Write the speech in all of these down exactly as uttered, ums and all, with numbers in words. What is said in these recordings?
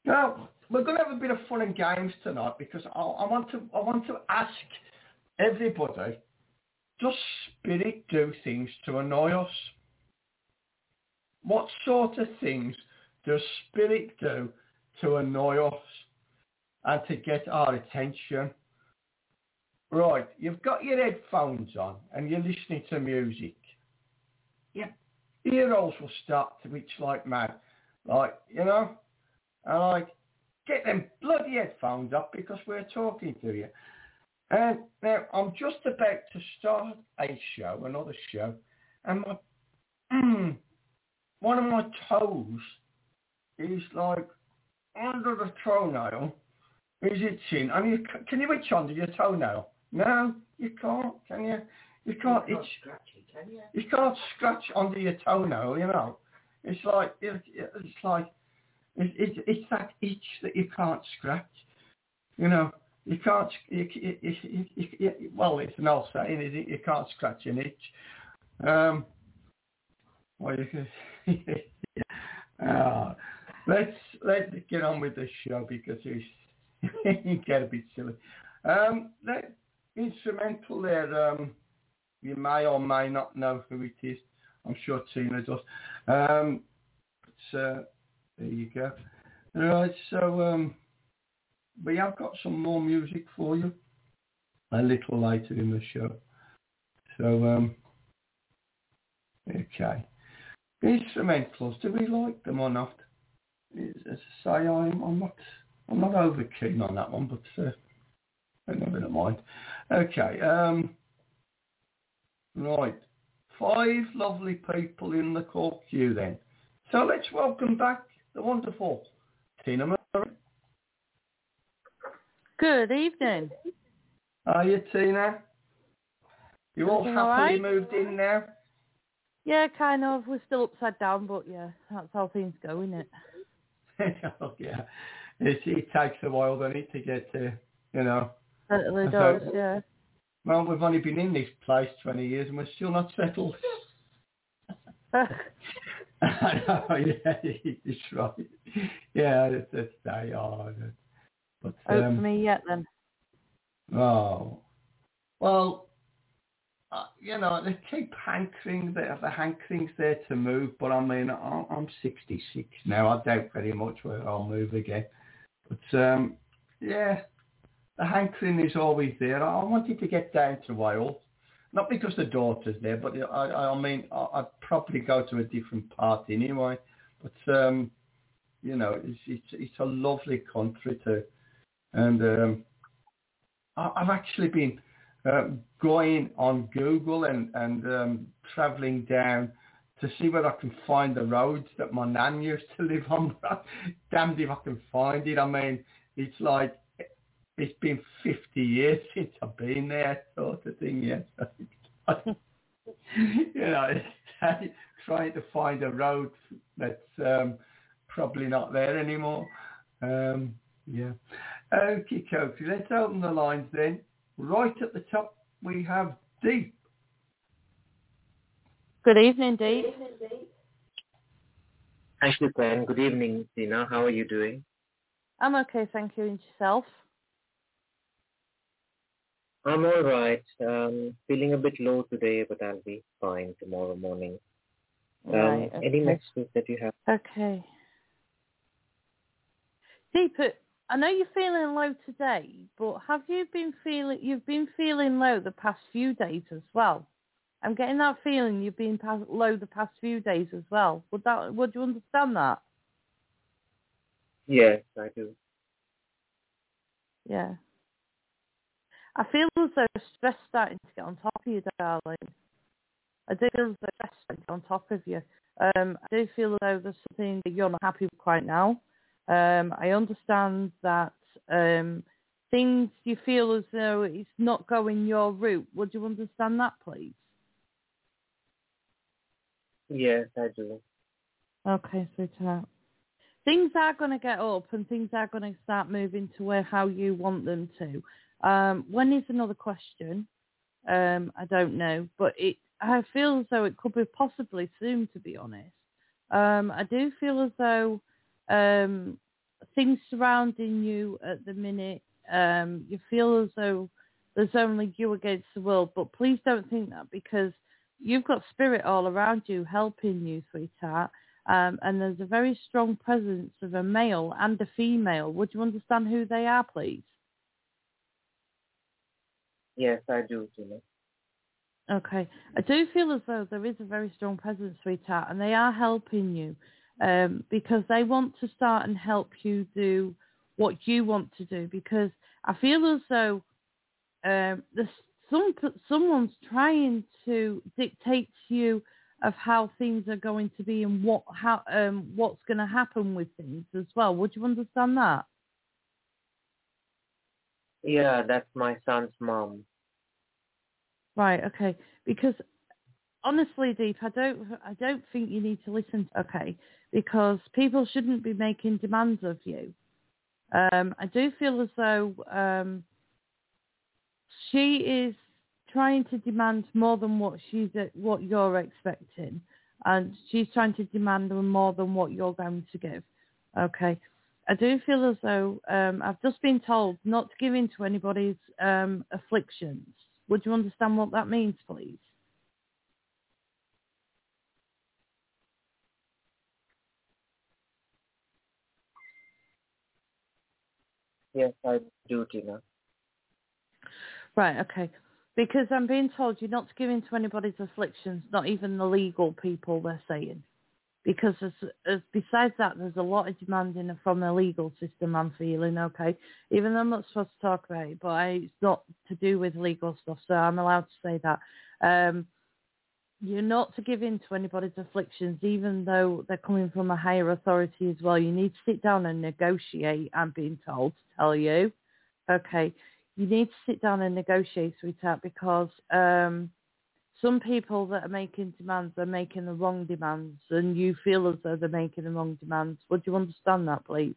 Now, we're going to have a bit of fun and games tonight because I, I want to I want to ask everybody, does Spirit do things to annoy us? What sort of things does Spirit do to annoy us and to get our attention? Right, you've got your headphones on and you're listening to music. Your ear holes will start to itch like mad. Like, you know, and like, get them bloody headphones up because we're talking to you. And now I'm just about to start a show, another show, and my, mm, one of my toes is like under the toenail. Is itching? And you, can you itch under your toenail? No, you can't, can you? You can't you itch. Can't scratch it, can you? You can't scratch under your toenail, you know. It's like, it, it's like, it, it, it's that itch that you can't scratch, you know. You can't, you, you, you, you, you, well, it's an old saying, is it? You can't scratch an itch. Um, well, you can, uh, let's, let's get on with the show because it's, you get a bit silly. Um, that instrumental there, um, you may or may not know who it is. I'm sure Tina does. Um, but, uh, there you go. All right, so um, we have got some more music for you a little later in the show. So, um, okay. Instrumentals, do we like them or not? As I say, I'm, I'm not, I'm not over keen on that one, but uh, never mind. Okay. Um, right. Five lovely people in the call queue then. So let's welcome back the wonderful Tina Murray. Good evening. Are you, Tina? You all Everything happily all right? moved in now? Yeah, kind of. We're still upside down, but yeah, that's how things go, isn't it? Oh, yeah. It, it takes a while, doesn't it, to get to, you know. Certainly So, does, yeah. Well, we've only been in this place twenty years and we're still not settled. I know, yeah, it's right. Yeah, it's, it's they are. But, Hope um, for me yet then. Oh, well, uh, you know, they keep hankering, they have the hankerings there to move, but I mean, I'm, I'm sixty-six now. I doubt very much whether I'll move again. But, um, yeah, the hankering is always there. I wanted to get down to Wales. Not because the daughter's there, but I, I mean, I'd probably go to a different part anyway. But, um, you know, it's, it's, it's a lovely country too. And um, I, I've actually been uh, going on Google and, and um, travelling down to see whether I can find the roads that my nan used to live on. Damned if I can find it. I mean, it's like, it's been fifty years since I've been there, sort of thing, yes. You know, it's trying to find a road that's um, probably not there anymore. Um, yeah. Okay, Cokie, let's open the lines then. Right at the top, we have Deep. Good evening, Deep. Actually, Ben, good evening, Tina. How are you doing? I'm okay, thank you. And yourself? I'm all right. Um, feeling a bit low today, but I'll be fine tomorrow morning. Um, Right, okay. Any messages that you have? Okay. Deep, I know you're feeling low today, but have you been feeling, you've been feeling low the past few days as well? I'm getting that feeling you've been past, low the past few days as well. Would that, would you understand that? Yes, I do. Yeah. I feel as though stress starting to get on top of you, darling. I do feel as though stress starting to get on top of you. Um, I do feel as though there's something that you're not happy with quite now. Um, I understand that um, things you feel as though it's not going your route. Would you understand that, please? Yes, I do. Okay, sweetheart. Things are going to get up and things are going to start moving to where how you want them to. Um, when is another question? Um, I don't know, but it. I feel as though it could be possibly soon, to be honest. Um, I do feel as though um, things surrounding you at the minute. Um, you feel as though there's only you against the world, but please don't think that, because you've got spirit all around you helping you, sweetheart. Um, and there's a very strong presence of a male and a female. Would you understand who they are, please? Yes, I do, Tina. Okay. I do feel as though there is a very strong presence, sweetheart, and they are helping you um, because they want to start and help you do what you want to do, because I feel as though um, there's some, someone's trying to dictate to you of how things are going to be and what how um, what's going to happen with things as well. Would you understand that? Yeah, that's my son's mom. Right, okay. Because honestly, Deep, I don't I don't think you need to listen to, okay, because people shouldn't be making demands of you. Um, I do feel as though um, she is trying to demand more than what she's what you're expecting, and she's trying to demand more than what you're going to give. Okay. I do feel as though um, I've just been told not to give in to anybody's um, afflictions. Would you understand what that means, please? Yes, I do, Tina. Right, okay. Because I'm being told you're not to give in to anybody's afflictions, not even the legal people, they're saying. Because as, as besides that, there's a lot of demanding from the legal system, I'm feeling, okay? Even though I'm not supposed to talk about it, but I, it's not to do with legal stuff, so I'm allowed to say that. Um, you're not to give in to anybody's afflictions, even though they're coming from a higher authority as well. You need to sit down and negotiate, I'm being told to tell you. Okay, you need to sit down and negotiate, sweetheart, because um, some people that are making demands are making the wrong demands, and you feel as though they're making the wrong demands. Would you understand that, please?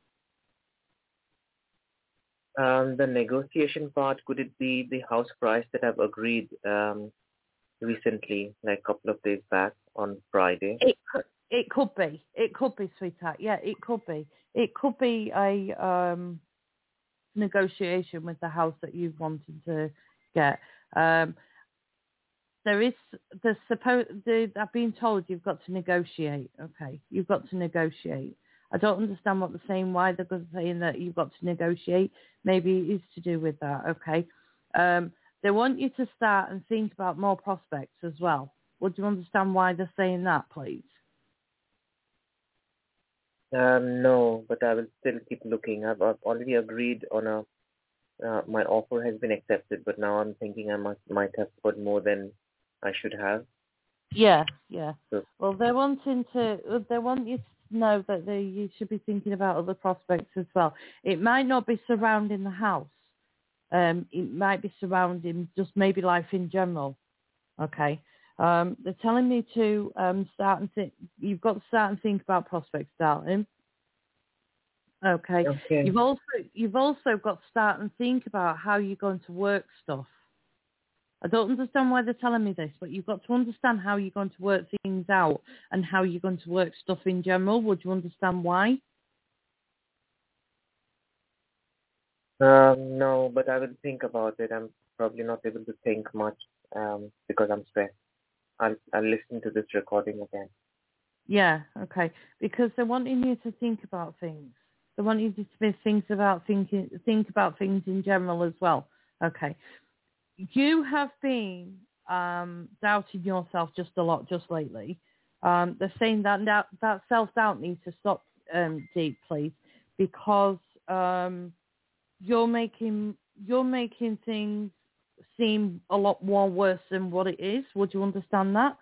Um, the negotiation part, could it be the house price that I've agreed um, recently, like a couple of days back on Friday? It could, it could be. It could be, sweetheart. Yeah, it could be. It could be a um, negotiation with the house that you've wanted to get. Um, there is, the supposed, I've been told you've got to negotiate. Okay, you've got to negotiate. I don't understand what they're saying, why they're saying that you've got to negotiate. Maybe it is to do with that, okay? Um, they want you to start and think about more prospects as well. Would you understand why they're saying that, please? Um, no, but I will still keep looking. I've, I've already agreed on a, uh, my offer has been accepted, but now I'm thinking I must, might have put more than I should have. Yeah, yeah. So, Well, they're wanting to, they want you to know that they, you should be thinking about other prospects as well. It might not be surrounding the house. Um, it might be surrounding just maybe life in general. Okay. Um, they're telling me to um, start and think. You've got to start and think about prospects, darling. Okay. okay. You've also you've also got to start and think about how you're going to work stuff. I don't understand why they're telling me this, but you've got to understand how you're going to work things out and how you're going to work stuff in general. Would you understand why? Um, no, but I will think about it. I'm probably not able to think much um, because I'm stressed. I'll, I'll listen to this recording again. Yeah, okay. Because they're wanting you to think about things. They want you to be think about thinking think about things in general as well. Okay. You have been um, doubting yourself just a lot just lately. Um, they're saying that that, that self-doubt needs to stop, um, Deep, please, because um, you're making you're making things seem a lot more worse than what it is. Would you understand that?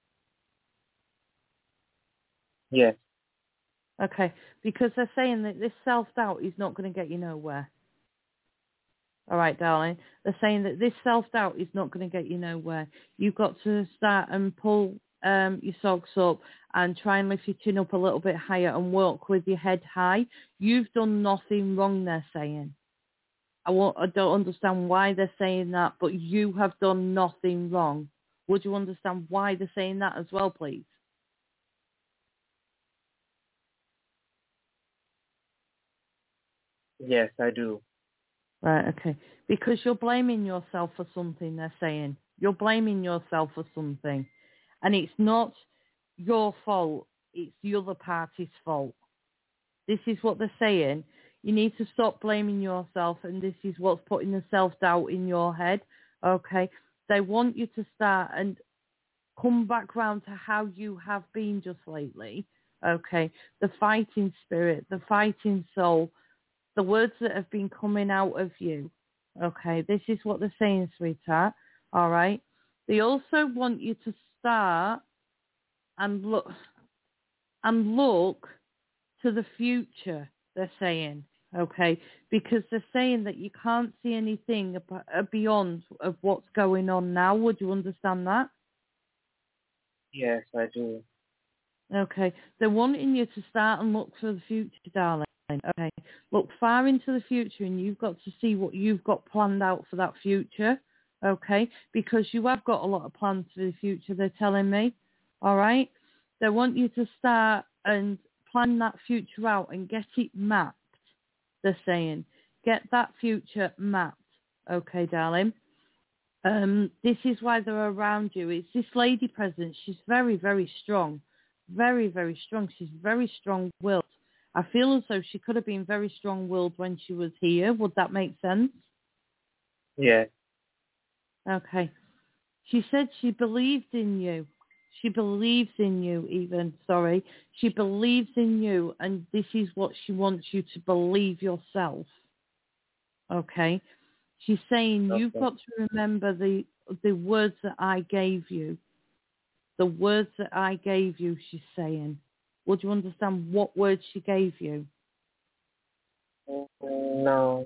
Yes. Okay, because they're saying that this self-doubt is not going to get you nowhere. All right, darling. They're saying that this self-doubt is not going to get you nowhere. You've got to start and pull um, your socks up and try and lift your chin up a little bit higher and walk with your head high. You've done nothing wrong, they're saying. I, won't, I don't understand why they're saying that, but you have done nothing wrong. Would you understand why they're saying that as well, please? Yes, I do. Right, okay. Because you're blaming yourself for something, they're saying. You're blaming yourself for something. And it's not your fault. It's the other party's fault. This is what they're saying. You need to stop blaming yourself, and this is what's putting the self-doubt in your head, okay? They want you to start and come back round to how you have been just lately, okay? The fighting spirit, the fighting soul, the words that have been coming out of you, okay? This is what they're saying, sweetheart, all right? They also want you to start and look and look to the future, they're saying, okay? Because they're saying that you can't see anything ab- beyond of what's going on now. Would you understand that? Yes, I do. Okay. They're wanting you to start and look for the future, darling. Okay. Look far into the future, and you've got to see what you've got planned out for that future, okay? Because you have got a lot of plans for the future, they're telling me, all right? They want you to start and plan that future out and get it mapped, they're saying. Get that future mapped, okay, darling? Um, this is why they're around you. It's this lady present. She's very, very strong. Very, very strong. She's very strong-willed. I feel as though she could have been very strong-willed when she was here. Would that make sense? Yes. Okay. She said she believed in you. She believes in you even, sorry. She believes in you, and this is what she wants you to believe yourself. Okay? She's saying Okay. you've got to remember the the words that I gave you. The words that I gave you, she's saying. Would you understand what words she gave you? No.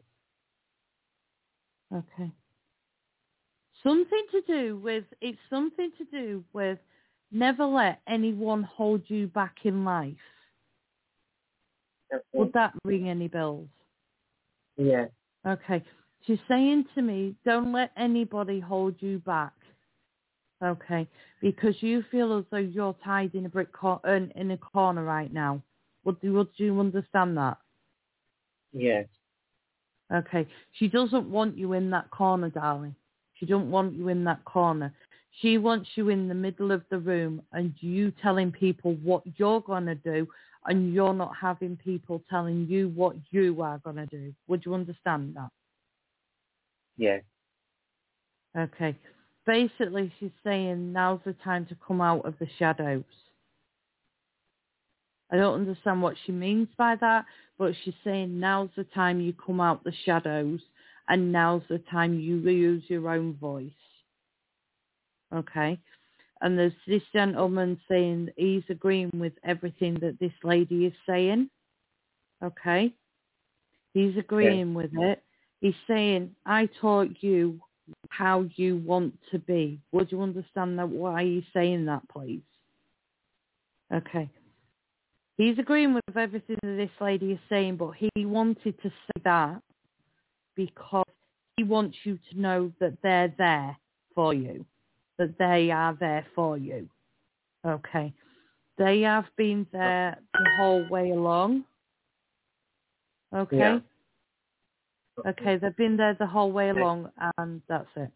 Okay. Something to do with, it's something to do with never let anyone hold you back in life. Okay. Would that ring any bells? Yes. Okay. She's saying to me, don't let anybody hold you back. Okay. Because you feel as though you're tied in a brick cor- in, in a corner right now. Would you, would you understand that? Yes. Okay. She doesn't want you in that corner, darling. She don't want you in that corner. She wants you in the middle of the room and you telling people what you're going to do, and you're not having people telling you what you are going to do. Would you understand that? Yes. Okay. Basically, she's saying now's the time to come out of the shadows. I don't understand what she means by that, but she's saying now's the time you come out the shadows, and now's the time you use your own voice. Okay? And there's this gentleman saying he's agreeing with everything that this lady is saying. Okay? He's agreeing Yes. with it. He's saying, I taught you how you want to be. Would you understand that? Why he's saying that, please? Okay. He's agreeing with everything that this lady is saying, but he wanted to say that because he wants you to know that they're there for you, that they are there for you. Okay. They have been there the whole way along. Okay. Yeah. Okay, they've been there the whole way along, and that's it.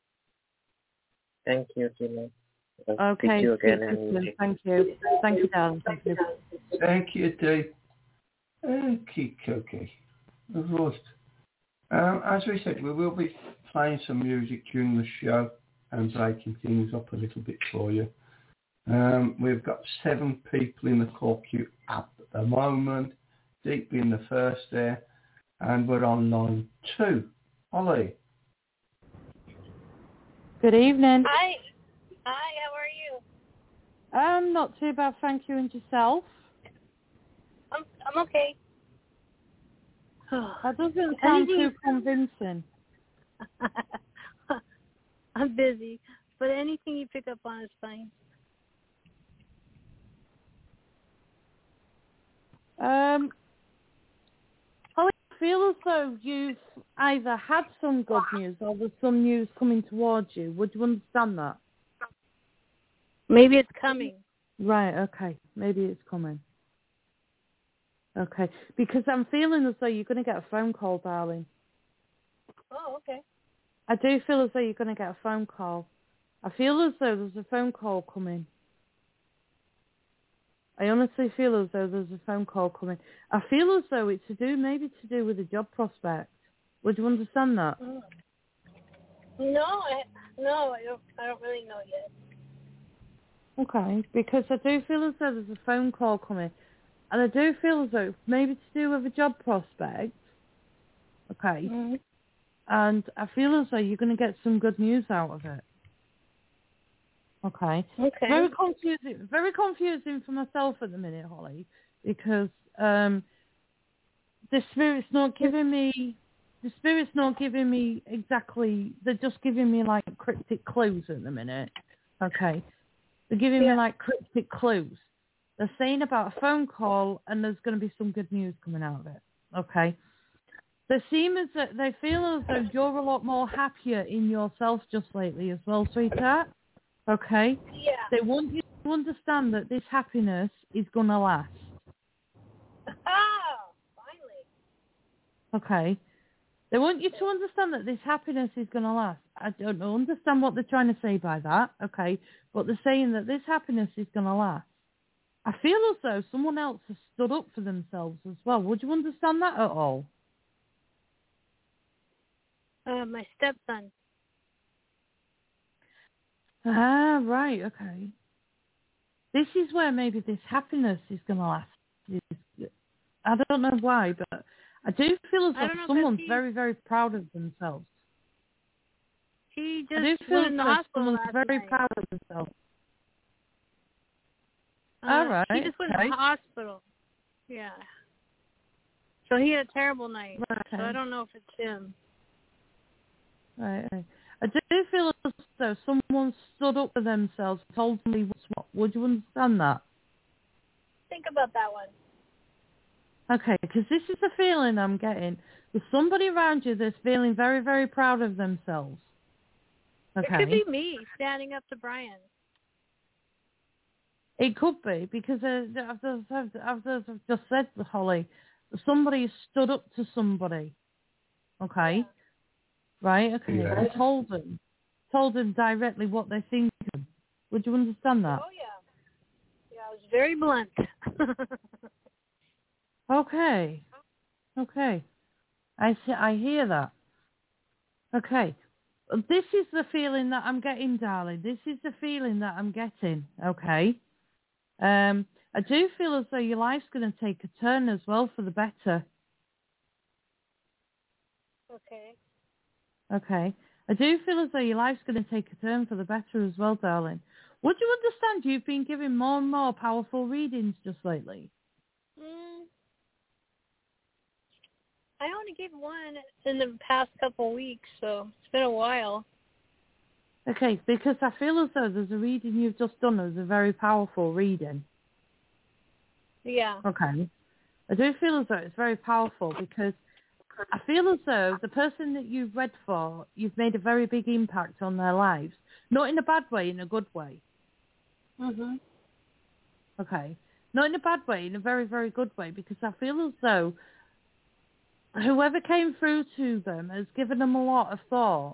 Thank you, Tina. I'll Okay, speak to you again. speak to you And soon. Thank you. Thank you, darling. Thank you. Thank you, Dee. Okay, okay. Right. Um, as we said, we will be playing some music during the show and breaking things up a little bit for you. Um, we've got seven people in the call queue at the moment, Deep being the first there, and we're on line two. Holly. Good evening. Hi. Hi, how are you? Um, not too bad, thank you, and yourself? I'm I'm okay. That doesn't sound Anything- too convincing. I'm busy, but anything you pick up on is fine. Um, I feel as though you've either had some good news or there's some news coming towards you. Would you understand that? Maybe it's coming. Right, okay. Maybe it's coming. Okay, because I'm feeling as though you're going to get a phone call, darling. Oh, okay. I do feel as though you're going to get a phone call. I feel as though there's a phone call coming. I honestly feel as though there's a phone call coming. I feel as though it's to do, maybe to do with a job prospect. Would you understand that? Mm. No, I no, I don't. I don't really know yet. Okay, because I do feel as though there's a phone call coming, and I do feel as though it's maybe to do with a job prospect. Okay, Mm-hmm. and I feel as though you're going to get some good news out of it. Okay. Okay. Very confusing. Very confusing for myself at the minute, Holly, because um, the spirit's not giving me. The spirit's not giving me exactly. They're just giving me like cryptic clues at the minute. Okay. They're giving Yeah. me like cryptic clues. They're saying about a phone call, and there's going to be some good news coming out of it. Okay. They seem as that they feel as though you're a lot more happier in yourself just lately as well, sweetheart. Okay? Yeah. They want you to understand that this happiness is going to last. Oh, finally. Okay? They want you to understand that this happiness is going to last. I don't know, understand what they're trying to say by that, okay? But they're saying that this happiness is going to last. I feel as though someone else has stood up for themselves as well. Would you understand that at all? Uh, my stepson. Ah, right, okay. This is where maybe this happiness is going to last. I don't know why, but I do feel as I though don't know, 'cause someone's he- very, very proud of themselves. He I do just feel went as in the though hospital someone's last very night. proud of themselves. Uh, All right, He just went okay. in the hospital. Yeah. So he had a terrible night. Right, So okay. I don't know if it's him. Right, right. I do feel as though someone stood up for themselves, told me what's what. Would you understand that? Think about that one. Okay, because this is the feeling I'm getting. There's somebody around you that's feeling very, very proud of themselves. Okay. It could be me standing up to Brian. It could be, because uh, I've, just, I've, I've just I've just said to Holly, somebody stood up to somebody. Okay? Yeah. Right? Okay. Yeah. And told them. Told them directly what they're thinking. Would you understand that? Oh, yeah. Yeah, I was very blunt. Okay. Okay. I see, I hear that. Okay. This is the feeling that I'm getting, darling. This is the feeling that I'm getting. Okay. Um, I do feel as though your life's going to take a turn as well for the better. Okay. Okay. I do feel as though your life's going to take a turn for the better as well, darling. Would you understand you've been giving more and more powerful readings just lately? Mm. I only gave one in the past couple weeks, so it's been a while. Okay, because I feel as though there's a reading you've just done as a very powerful reading. Yeah. Okay. I do feel as though it's very powerful because I feel as though the person that you've read for, you've made a very big impact on their lives. Not in a bad way, in a good way. Mhm. Okay. Not in a bad way, in a very, very good way, because I feel as though whoever came through to them has given them a lot of thought.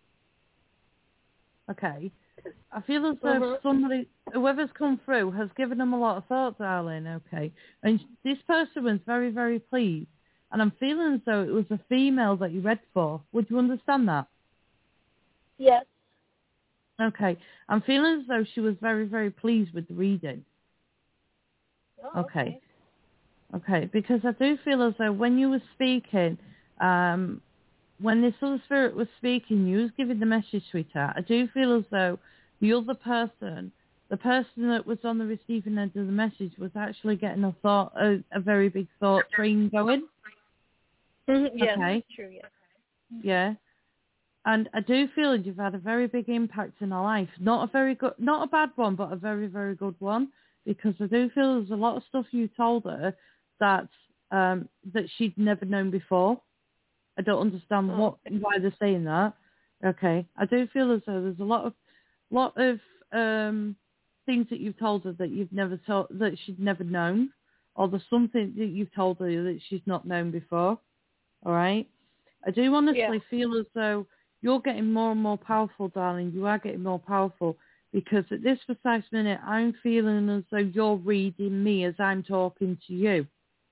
Okay. I feel as though Mhm. somebody, whoever's come through has given them a lot of thought, darling, okay? And this person was very, very pleased. And I'm feeling as though it was a female that you read for. Would you understand that? Yes. Okay. I'm feeling as though she was very, very pleased with the reading. Oh, Okay. Okay. Because I do feel as though when you were speaking, um, when this other spirit was speaking, you was giving the message, sweetheart. I do feel as though the other person, the person that was on the receiving end of the message, was actually getting a thought, a, a very big thought train going. Mhm. Yes, Okay. that's true. Yes. Yeah. And I do feel that you've had a very big impact in her life. Not a very good, not a bad one, but a very, very good one. Because I do feel there's a lot of stuff you told her that um, that she'd never known before. I don't understand Oh, what okay. why they're saying that. Okay, I do feel as though there's a lot of lot of um, things that you've told her that you've never told that she'd never known. or there's something that you've told her that she's not known before. All right? I do honestly Yeah. feel as though you're getting more and more powerful, darling. You are getting more powerful because at this precise minute, I'm feeling as though you're reading me as I'm talking to you.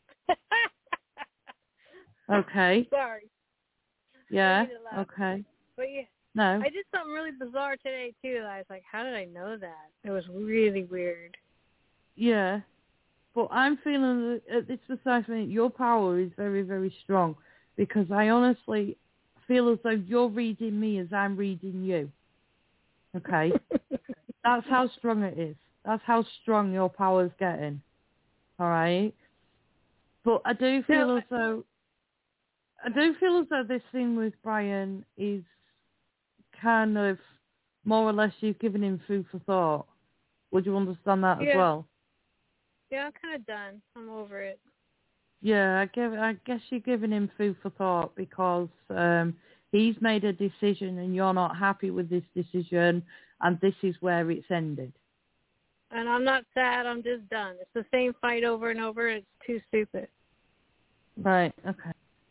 Okay? Sorry. Yeah? I need to laugh. Okay. But yeah, No. I did something really bizarre today, too. I was like, how did I know that? It was really weird. Yeah. But I'm feeling that at this precise minute, your power is very, very strong because I honestly feel as though you're reading me as I'm reading you. Okay? That's how strong it is. That's how strong your power's getting. All right? But I do feel No, as though I do feel as though this thing with Brian is kind of more or less you've given him food for thought. Would you understand that yeah. as well? Yeah, I'm kind of done. I'm over it. Yeah, I give. I guess you're giving him food for thought because um, he's made a decision and you're not happy with this decision, and this is where it's ended. And I'm not sad. I'm just done. It's the same fight over and over. It's too stupid. Right. Okay.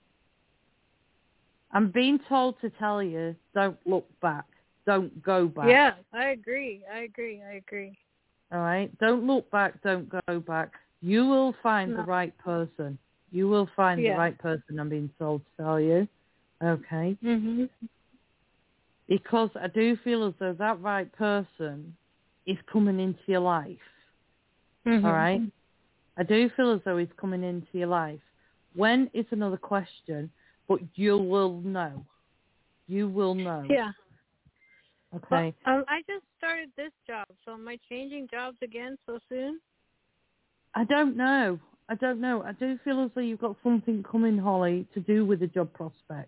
I'm being told to tell you, don't look back. Don't go back. Yeah, I agree. I agree. I agree. All right? Don't look back. Don't go back. You will find No. the right person. You will find Yeah. the right person, I'm being told to tell you. Okay? Mhm. Because I do feel as though that right person is coming into your life. Mhm. All right? I do feel as though he's coming into your life. When is another question, but you will know. You will know. Yeah. Okay? Well, um, I just started this job, so am I changing jobs again so soon? I don't know. I don't know. I do feel as though you've got something coming, Holly, to do with the job prospect.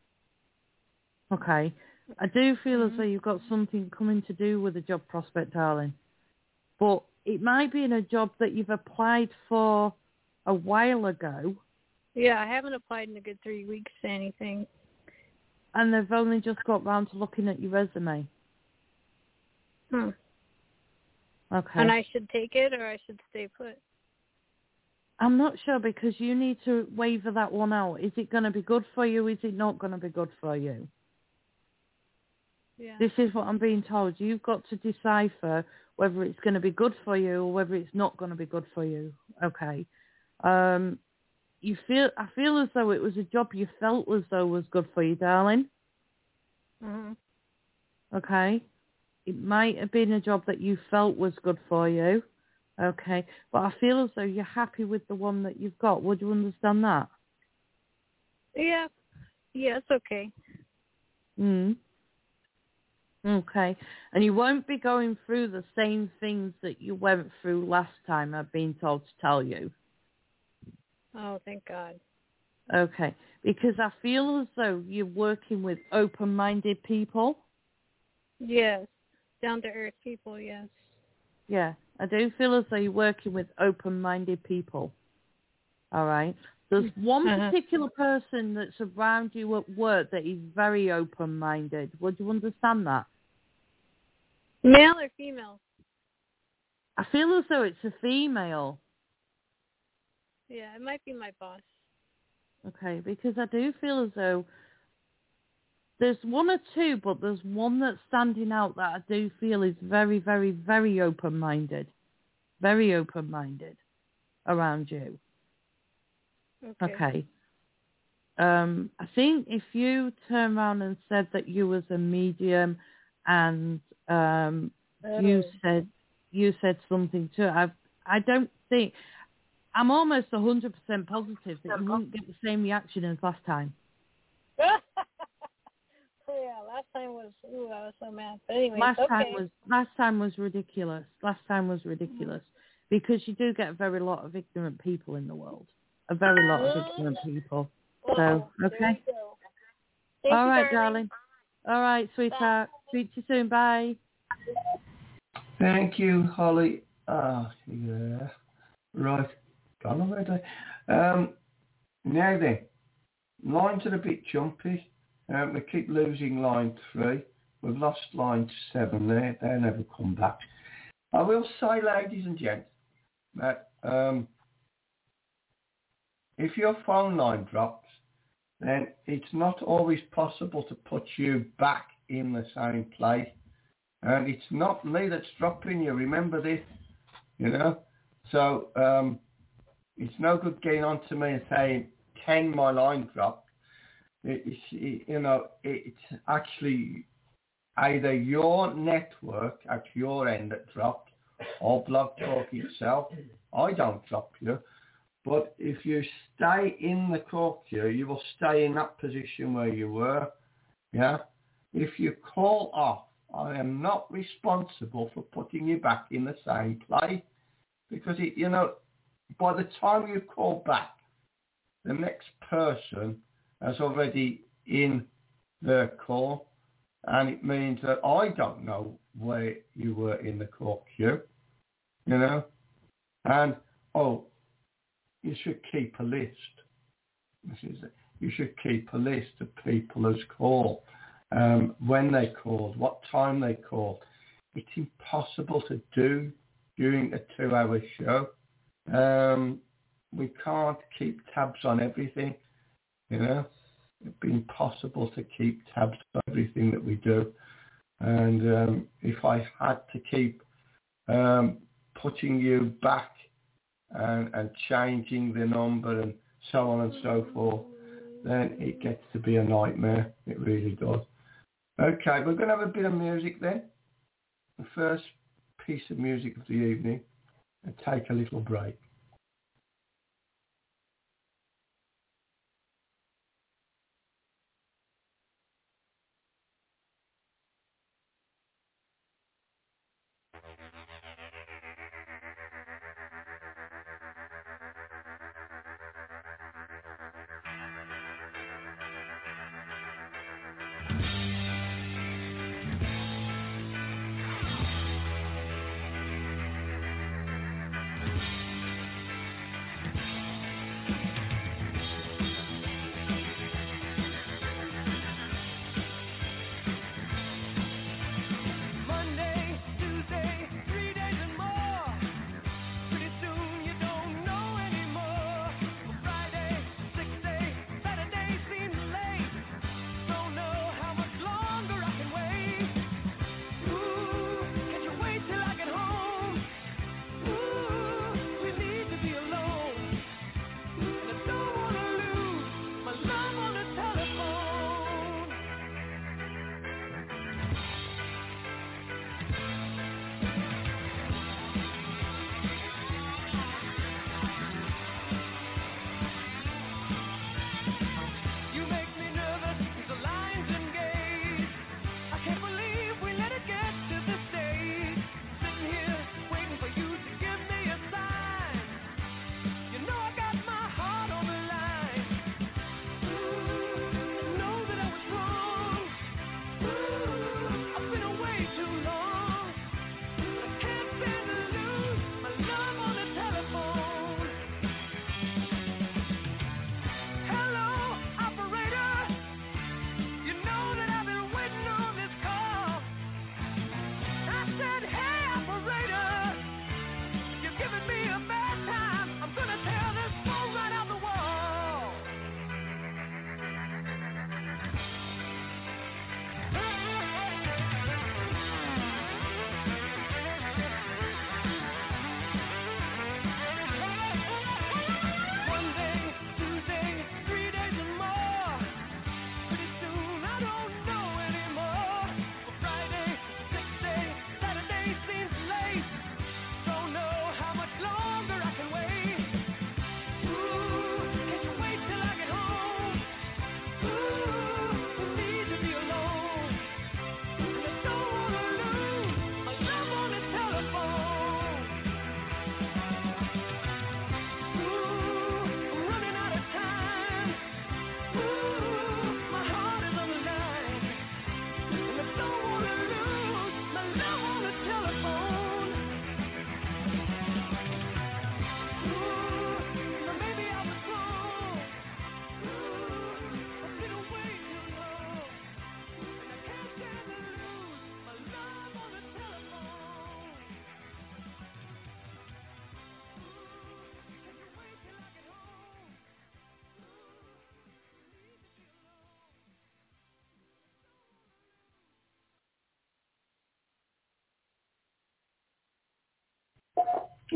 Okay? I do feel Mm-hmm. as though you've got something coming to do with the job prospect, darling. But it might be in a job that you've applied for a while ago, Yeah, I haven't applied in a good three weeks to anything. and they've only just got round to looking at your resume. Hmm. Okay. And I should take it or I should stay put? I'm not sure because you need to waver that one out. Is it going to be good for you? Is it not going to be good for you? Yeah. This is what I'm being told. You've got to decipher whether it's going to be good for you or whether it's not going to be good for you. Okay. Um, you feel. I feel as though it was a job you felt as though was good for you, darling. Mm-hmm. Okay. It might have been a job that you felt was good for you. Okay. But I feel as though you're happy with the one that you've got. Would you understand that? Yeah. Yeah, it's okay. Mm. Okay. And you won't be going through the same things that you went through last time, I've been told to tell you. Oh, thank God. Okay. Because I feel as though you're working with open-minded people. Yes. Down-to-earth people, yes. Yeah. I do feel as though you're working with open-minded people. All right. There's one Uh-huh. particular person that's around you at work that is very open-minded. Would you understand that? Male or female? I feel as though it's a female. Yeah, it might be my boss. Okay, because I do feel as though there's one or two, but there's one that's standing out that I do feel is very, very, very open-minded. Very open-minded around you. Okay. Okay. Um, I think if you turn around and said that you was a medium and um, Oh. you said you said something to I I don't think I'm almost one hundred percent positive that you wouldn't get the same reaction as last time. Yeah, last time was, ooh, I was so mad. But anyway, Last okay. time was last time was ridiculous. Last time was ridiculous because you do get a very lot of ignorant people in the world. A very lot of ignorant people. So, There okay. you go. Thank All you, right, darling. darling. All right, sweetheart. Speak to you soon. Bye. Thank you, Holly. Ah, yeah. Right. Gone already. Um, now then, lines are a bit jumpy. Um, we keep losing line three. We've lost line seven there. They'll never come back. I will say, ladies and gents, that um, if your phone line drops, then it's not always possible to put you back in the same place. And it's not me that's dropping you. Remember this, you know. So um, it's no good getting on to me and saying, Ken, my line dropped. It, it's, it, you know, it's actually either your network at your end that dropped or Blog Talk itself. I don't drop you. But if you stay in the call queue, you will stay in that position where you were. Yeah. If you call off, I am not responsible for putting you back in the same place, because it, you know, by the time you call back, the next person is already in the call, and it means that I don't know where you were in the call queue, you know, and oh, you should keep a list. This is it. You should keep a list of people who's called, um, when they called, what time they called. It's impossible to do during a two-hour show. Um, we can't keep tabs on everything, you know. It'd be impossible to keep tabs on everything that we do. And um, if I had to keep um, putting you back and, and changing the number and so on and so forth, then it gets to be a nightmare. It really does. Okay, we're going to have a bit of music then. The first piece of music of the evening, and take a little break.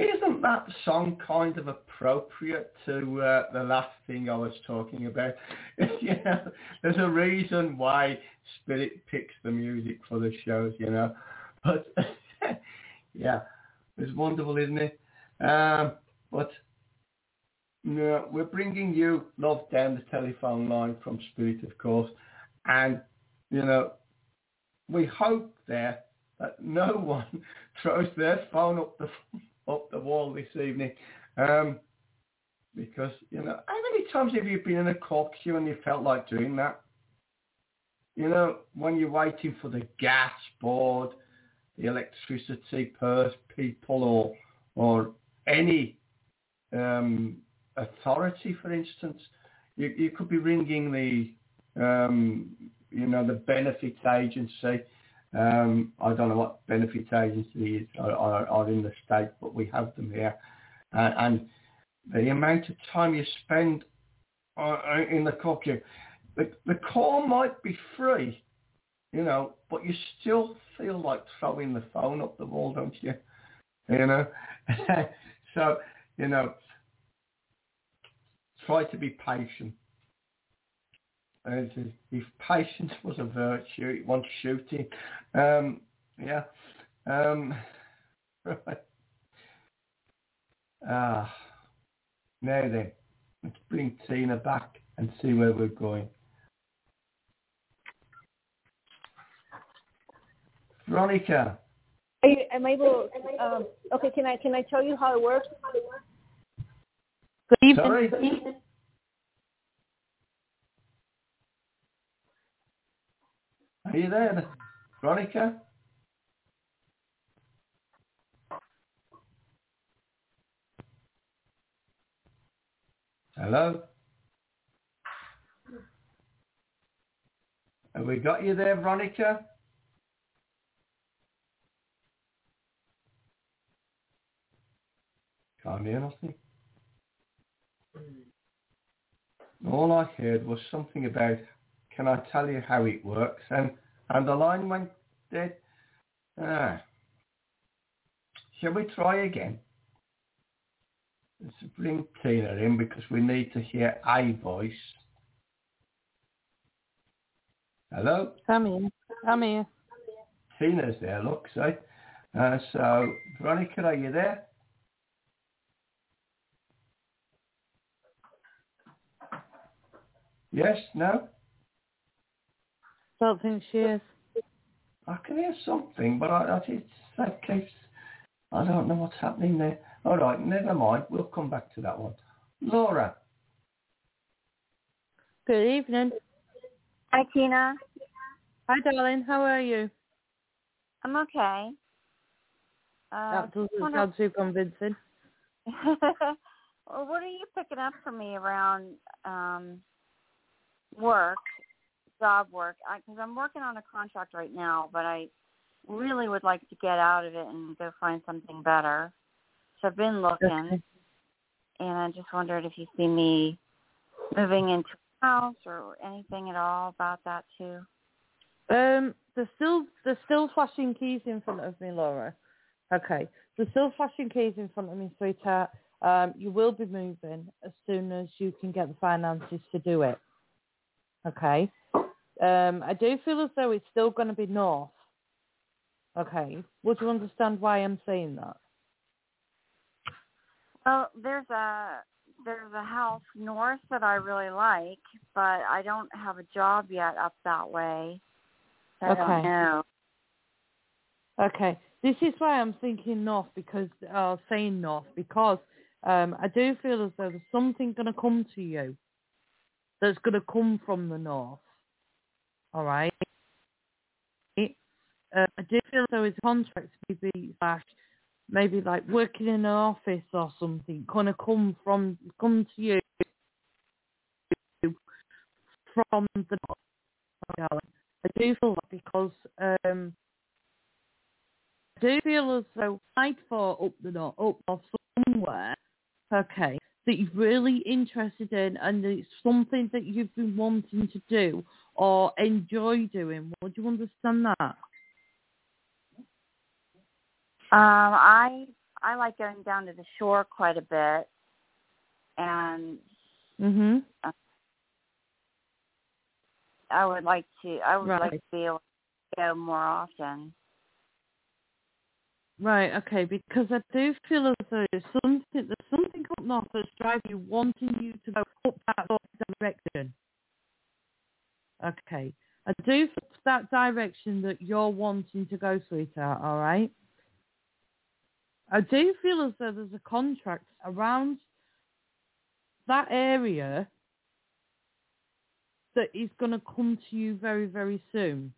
isn't that song kind of appropriate to uh, the last thing I was talking about? You know, there's a reason why Spirit picks the music for the shows, you know. But yeah, it's wonderful, isn't it? Um, but no, we're bringing you love down the telephone line from Spirit, of course, and you know, we hope there that no one throws their phone up the up the wall this evening, um, because you know, how many times have you been in a court queue and you felt like doing that? You know, when you're waiting for the gas board, the electricity purse people, or or any um, authority, for instance, you, you could be ringing the um, you know the benefits agency. Um, I don't know what benefits agencies are, are, are in the state, but we have them here, uh, and the amount of time you spend uh, in the court queue, the, the call might be free, you know, but you still feel like throwing the phone up the wall, don't you? You know, so you know, try to be patient. If patience was a virtue, it wants shooting. Um, yeah. Um, right. Ah. Now then, let's bring Tina back and see where we're going. Veronica. Are you, am I able? Um, okay, can I can I tell you how it works? Good evening. Sorry. Good evening. Are you there, Veronica? Hello? Have we got you there, Veronica? Can't hear nothing. All I heard was something about, can I tell you how it works? And, and the line went dead. Ah. Shall we try again? Let's bring Tina in because we need to hear a voice. Hello? I'm here. I'm here. Tina's there, look, see? Uh, so, Veronica, are you there? Yes? No? Don't think she is. I can hear something, but I, I it's that case. I don't know what's happening there. All right, never mind. We'll come back to that one. Laura. Good evening. Hi, Tina. Hi, darling. How are you? I'm okay. Uh, That doesn't wonder... sound too convincing. Well, what are you picking up for me around um, work, job work? Because I'm working on a contract right now, but I really would like to get out of it and go find something better. So I've been looking, Okay. and I just wondered if you see me moving into a house or anything at all about that too. Um, there's still there's still flashing keys in front of me, Laura. Okay, there's still flashing keys in front of me, sweetheart. Um, you will be moving as soon as you can get the finances to do it. Okay. Um, I do feel as though it's still going to be north. Okay. Would you understand why I'm saying that? Well, there's a there's a house north that I really like, but I don't have a job yet up that way. So I Okay. don't know. Okay. This is why I'm thinking north because, uh, saying north because um, I do feel as though there's something going to come to you that's going to come from the north. All right. Uh, I do feel as though it's a contract maybe slash maybe like working in an office or something going to come from come to you from the north. I do feel that because um, I do feel as though I'd for up the north, up or somewhere, okay, that you're really interested in and it's something that you've been wanting to do or enjoy doing. Would you understand that? Um, I I like going down to the shore quite a bit, and Mhm. uh, I would like to. I would Right. like to be able to go more often. Right, okay, because I do feel as though there's something, there's something up north that's driving you, wanting you to go up that sort of direction. Okay. I do feel that direction that you're wanting to go, sweetheart, all right? I do feel as though there's a contract around that area that is going to come to you very, very soon.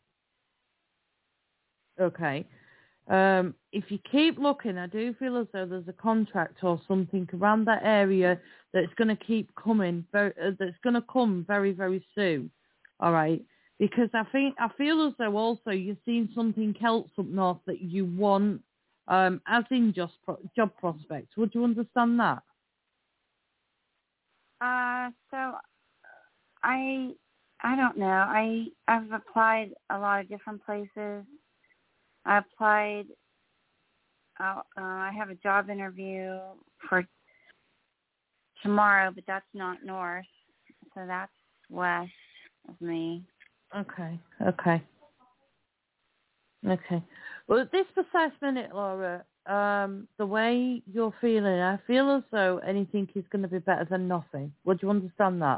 Okay. Um, if you keep looking, I do feel as though there's a contract or something around that area that's going to keep coming, very, uh, that's going to come very, very soon. All right, because I think I feel as though also you're seeing something else up north that you want, um, as in just pro- job prospects. Would you understand that? Uh, so I I don't know. I I've applied a lot of different places. I applied. Uh, uh, I have a job interview for tomorrow, but that's not north, so that's west of me. Okay, okay, okay. Well, at this precise minute, Laura, um, the way you're feeling, I feel as though anything is going to be better than nothing. Would you understand that?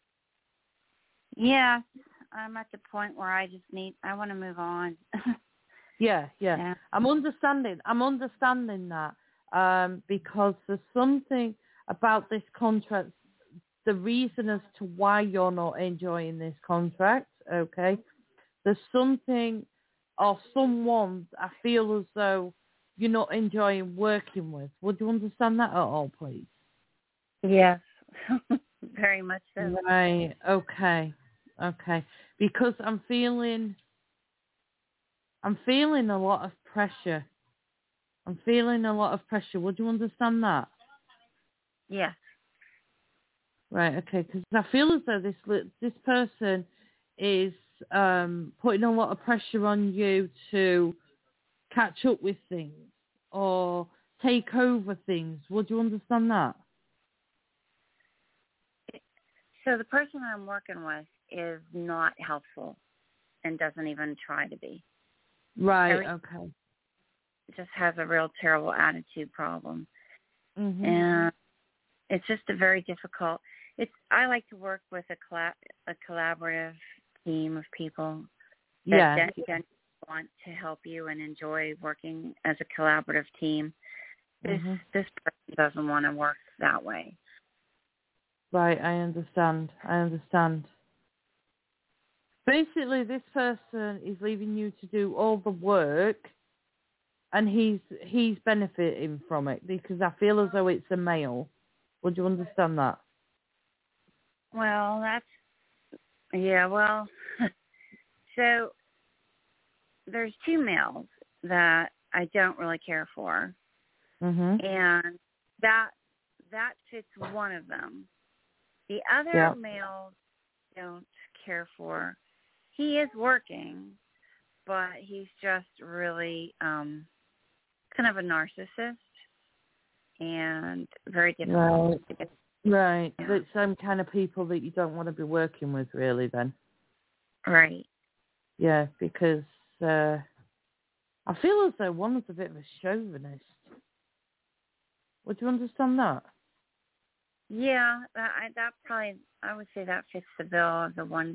Yeah, I'm at the point where I just need. I want to move on. Yeah, yeah, Yeah. I'm understanding. I'm understanding that um, because there's something about this contract, the reason as to why you're not enjoying this contract, okay? There's something or someone I feel as though you're not enjoying working with. Would you understand that at all, please? Yes, very much so. Right, okay, okay. Because I'm feeling... I'm feeling a lot of pressure. I'm feeling a lot of pressure. Would you understand that? Yes. Right, okay, because I feel as though this li- this person is um, putting a lot of pressure on you to catch up with things or take over things. Would you understand that? So the person I'm working with is not helpful and doesn't even try to be. Right, Every- okay. Just has a real terrible attitude problem. Mm-hmm. And it's just a very difficult. It's I like to work with a colla- a collaborative team of people that Yeah. gen- gen- want to help you and enjoy working as a collaborative team. This Mm-hmm. this person doesn't want to work that way. Right, I understand. I understand. Basically, this person is leaving you to do all the work, and he's he's benefiting from it because I feel as though it's a male. Would you understand that? Well, that's yeah. Well, so there's two males that I don't really care for, Mhm. and that that fits one of them. The other Yeah. males don't care for. He is working, but he's just really um, kind of a narcissist and very difficult Right. to get. Right. Yeah. That's some kind of people that you don't want to be working with, really. Then. Right. Yeah, because uh, I feel as though one is a bit of a chauvinist. Would you understand that? Yeah, that I, that probably I would say that fits the bill of the one.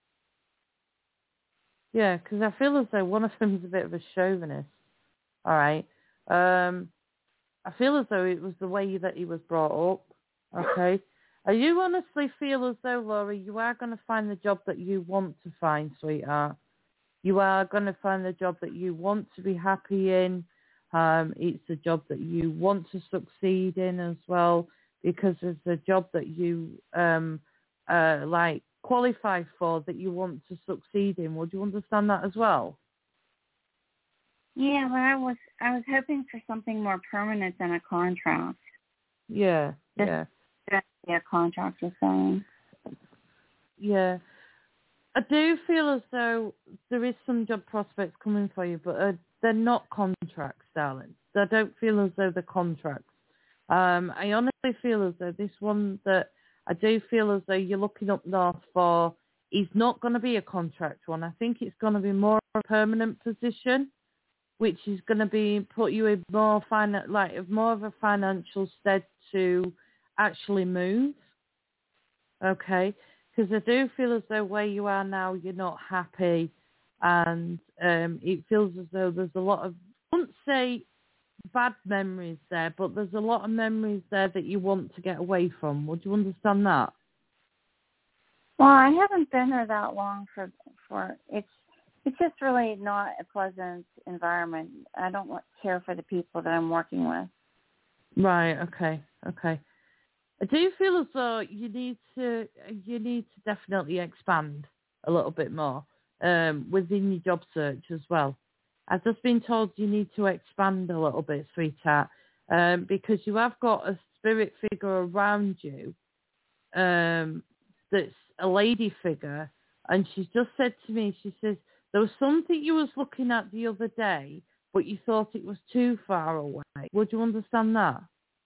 Yeah, because I feel as though one of them is a bit of a chauvinist. All right. Um, I feel as though it was the way that he was brought up. Okay. Are you honestly feel as though, Laura, you are going to find the job that you want to find, sweetheart? You are going to find the job that you want to be happy in. Um, it's a job that you want to succeed in as well, because it's a job that you um, uh, like qualify for, that you want to succeed in. Would you understand that as well? Yeah, but I was I was hoping for something more permanent than a contract. Yeah, Just, yeah, just a contract or something. yeah. I do feel as though there is some job prospects coming for you, but uh, they're not contracts, darling. I don't feel as though they're contracts. Um, I honestly feel as though this one that I do feel as though you're looking up north for is not going to be a contract one. I think it's going to be more of a permanent position, which is going to be put you in more fin- like more of a financial stead to actually move. Okay, because I do feel as though where you are now, you're not happy, and um, it feels as though there's a lot of, I wouldn't say bad memories there, but there's a lot of memories there that you want to get away from. Would you understand that? Well, I haven't been there that long for for it's it's just really not a pleasant environment. I don't want- care for the people that I'm working with. Right. Okay. Okay. I do feel as though you need to you need to definitely expand a little bit more um, within your job search as well. I've just been told you need to expand a little bit, sweetheart, um, because you have got a spirit figure around you um, that's a lady figure, and she's just said to me, she says, there was something you was looking at the other day, but you thought it was too far away. Would you understand that?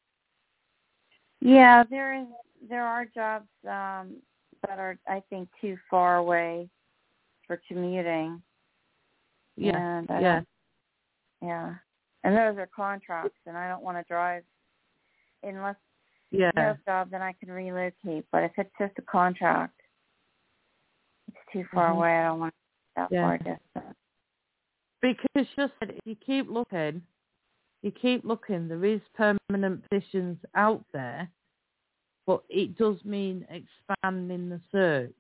Yeah, there is there are jobs um, that are, I think, too far away for commuting. Yeah, and I yeah. don't- yeah. And those are contracts, and I don't want to drive unless Yeah. there's a job, then I can relocate. But if it's just a contract, it's too far Mhm. away. I don't want that Yeah. far distance. Because just if you keep looking, you keep looking, there is permanent positions out there, but it does mean expanding the search.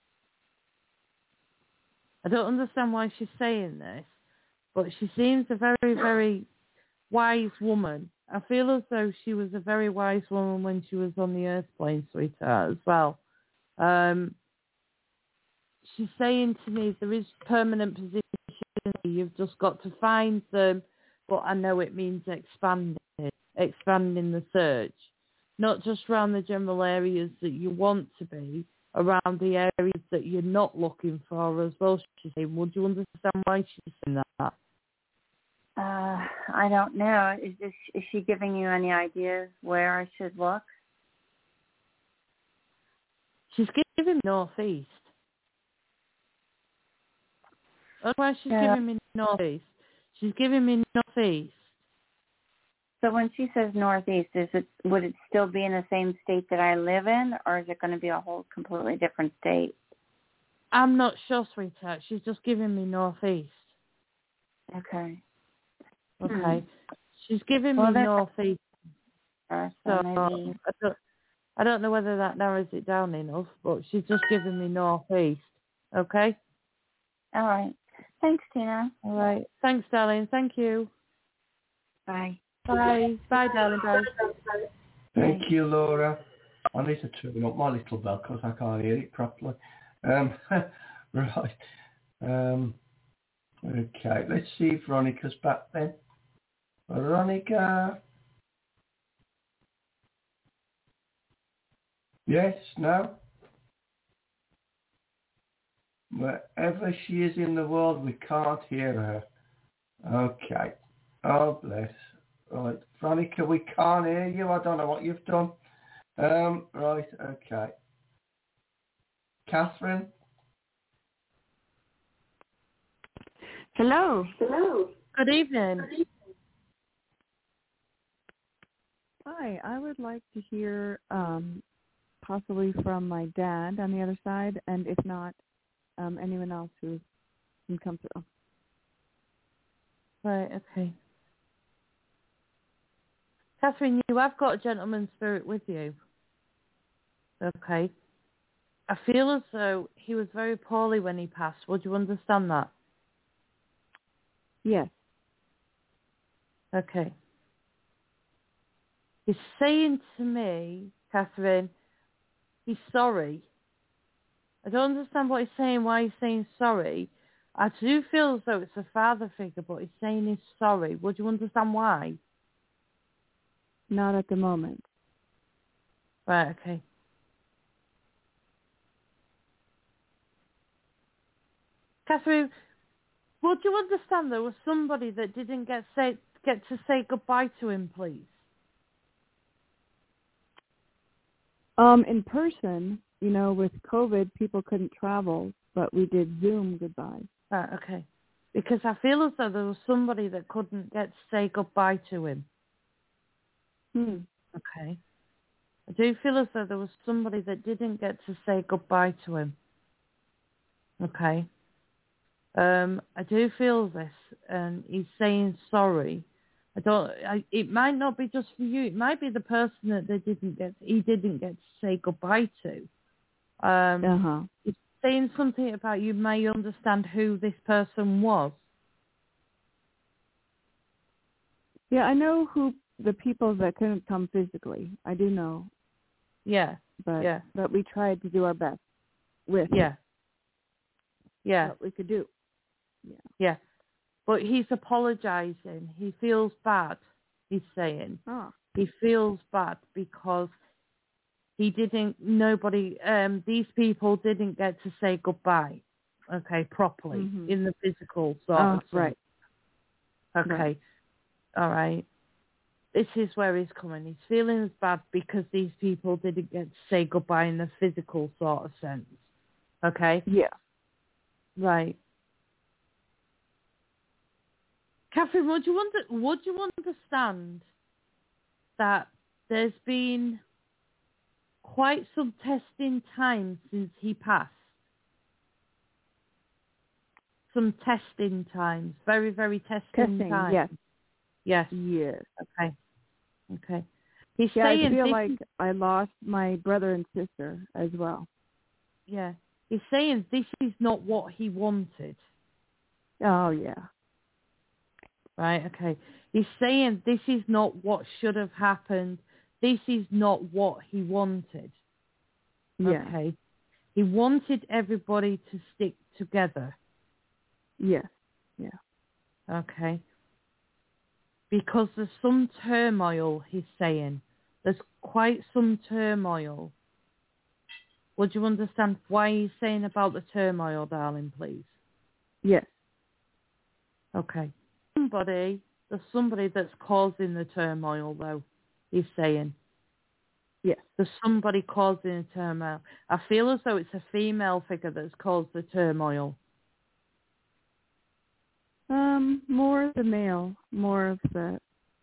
I don't understand why she's saying this, but she seems a very, very wise woman. I feel as though she was a very wise woman when she was on the earth plane, sweetheart, as well. Um, she's saying to me there is permanent positions, you've just got to find them, but I know it means expanding, expanding the search. Not just around the general areas that you want to be, around the areas that you're not looking for as well, she's saying. Would you understand why she's saying that? Uh, I don't know. Is this, is she giving you any ideas where I should look? She's giving me northeast. That's why she's Yeah. giving me northeast. She's giving me northeast. So when she says northeast, is it would it still be in the same state that I live in, or is it going to be a whole completely different state? I'm not sure, sweetheart. She's just giving me northeast. Okay. Okay. Hmm. She's giving Well, me then- northeast. Uh, So so maybe. I don't, I don't know whether that narrows it down enough, but she's just giving me northeast. Okay? All right. Thanks, Tina. All right. Thanks, darling. Thank you. Bye. Bye. Bye, darling. Bye. Thank you, Laura. I need to turn up my little bell because I can't hear it properly. Um, right. Um, okay, let's see if Veronica's back then. Veronica? Yes? No? Wherever she is in the world, we can't hear her. Okay. Oh, bless. Right. Veronica, we can't hear you. I don't know what you've done. Um, right, okay. Catherine? Hello. Hello. Good evening. Hi, I would like to hear um, possibly from my dad on the other side, and if not, um, anyone else who can come through. Right, okay. Catherine, you have got a gentleman spirit with you. Okay. I feel as though he was very poorly when he passed. Would you understand that? Yes. Okay. He's saying to me, Catherine, he's sorry. I don't understand what he's saying, why he's saying sorry. I do feel as though it's a father figure, but he's saying he's sorry. Would you understand why? Not at the moment. Right, okay. Catherine, would you understand there was somebody that didn't get say, get to say goodbye to him, please? Um, in person, you know, with COVID, people couldn't travel, but we did Zoom goodbye. Uh, okay. Because I feel as though there was somebody that couldn't get to say goodbye to him. Hmm. Okay. I do feel as though there was somebody that didn't get to say goodbye to him. Okay. Um, I do feel this, and he's saying sorry. I don't. I, it might not be just for you. It might be the person that they didn't get. He didn't get to say goodbye to. Um, Uh huh. He's saying something about you may understand who this person was. Yeah, I know who the people that couldn't come physically. I do know. Yeah. But yeah. but we tried to do our best with Yeah. Yeah. what we could do. Yeah. Yeah. But he's apologizing. He feels bad, he's saying. Oh. He feels bad because he didn't, nobody, um, these people didn't get to say goodbye, okay, properly, Mm-hmm. in the physical sort Oh, of sense. right. Okay. Right. All right. This is where he's coming. He's feeling bad because these people didn't get to say goodbye in the physical sort of sense. Okay? Yeah. Right. Catherine, would you, under, would you understand that there's been quite some testing time since he passed? Some testing times. Very, very testing, Testing, times. yes. Yes. Yes. Okay. Okay. He's yeah, saying I feel this like is, I lost my brother and sister as well. yeah. He's saying this is not what he wanted. Oh, yeah. Right, okay. He's saying this is not what should have happened. This is not what he wanted. Yeah. Okay. He wanted everybody to stick together. Yes. Yeah. Okay. Because there's some turmoil, he's saying. There's quite some turmoil. Would you understand why he's saying about the turmoil, darling, please? Yes. Okay. Somebody, there's somebody that's causing the turmoil, though, he's saying. Yes. There's somebody causing the turmoil. I feel as though it's a female figure that's caused the turmoil. Um, more the male, more of the.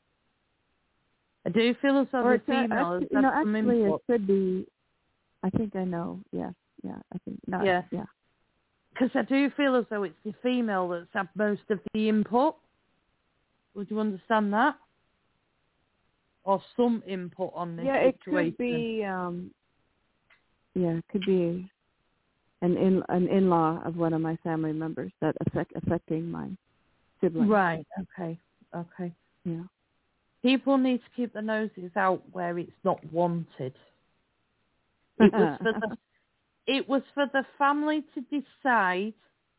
I do feel as though Or the it's, uh, female actually, has you had know, some actually, input. it could be. I think I know. Yeah. Yeah. I think not. Yeah. Yeah. Because I do feel as though it's the female that's had most of the input. Would you understand that? Or some input on this Yeah, it situation. could be. Um, yeah, it could be an in an in-law of one of my family members that affect affecting my sibling. Right. Okay. Okay. Yeah. People need to keep their noses out where it's not wanted. It was for the it was for the family to decide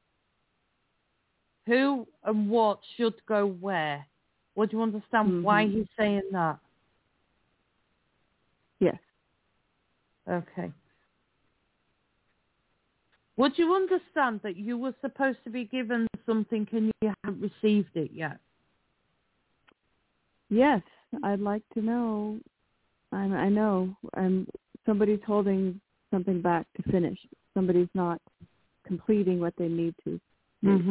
who and what should go where. Would you understand Mm-hmm. why he's saying that? Yes. Okay. Would you understand that you were supposed to be given something and you haven't received it yet? Yes, I'd like to know. I, I know. Um, somebody's holding something back to finish. Somebody's not completing what they need to. Mm-hmm.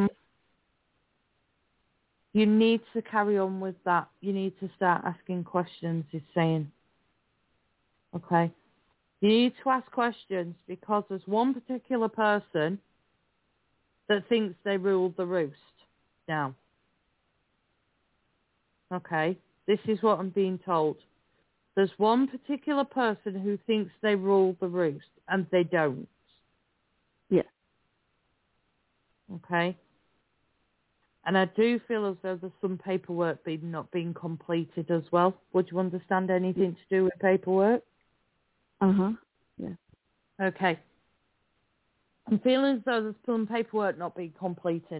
You need to carry on with that. You need to start asking questions, he's saying. Okay? You need to ask questions because there's one particular person that thinks they rule the roost now. Okay? This is what I'm being told. There's one particular person who thinks they rule the roost, and they don't. Yes. Okay? And I do feel as though there's some paperwork being not being completed as well. Would you understand anything to do with paperwork? Uh-huh. Yes. Okay. I'm feeling as though there's some paperwork not being completed.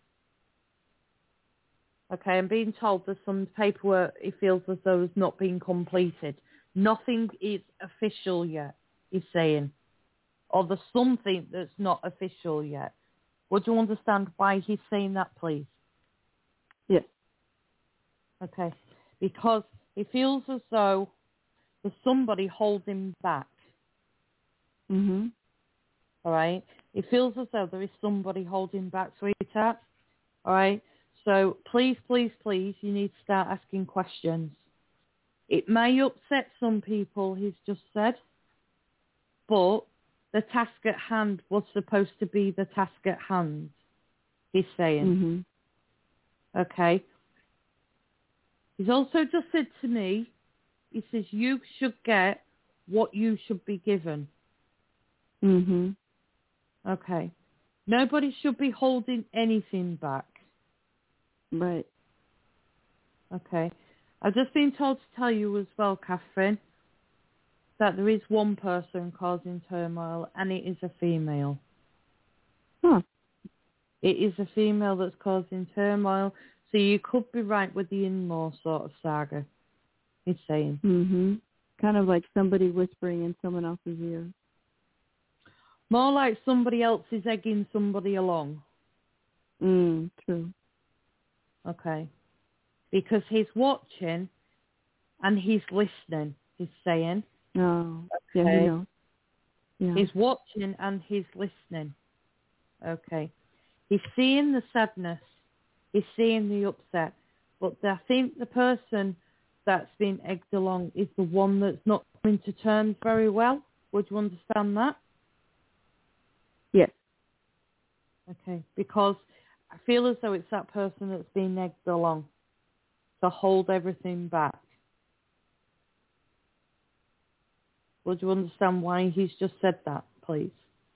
Okay, I'm being told there's some paperwork it feels as though it's not being completed. Nothing is official yet, he's saying. Or there's something that's not official yet. Would you understand why he's saying that, please? Yes. Okay, because it feels as though there's somebody holding back. Mhm. All right, it feels as though there is somebody holding back, sweetheart. All right, so please, please, please, you need to start asking questions. It may upset some people, he's just said, but the task at hand was supposed to be the task at hand, he's saying. Mhm. Okay. He's also just said to me, he says, you should get what you should be given. Mhm. Okay. Nobody should be holding anything back. Right. Okay. I've just been told to tell you as well, Catherine, that there is one person causing turmoil, and it is a female. Huh. It is a female that's causing turmoil, so you could be right with the in-law sort of saga, he's saying. Mhm. Kind of like somebody whispering in someone else's ear. More like somebody else is egging somebody along. Mm, true. Okay. Because he's watching and he's listening, he's saying. Oh, yeah, Okay. he knows. Yeah. He's watching and he's listening. Okay. He's seeing the sadness. He's seeing the upset. But I think the person that's been egged along is the one that's not coming to terms very well. Would you understand that? Yes. Okay. Because I feel as though it's that person that's been egged along to hold everything back. Would you understand why he's just said that, please?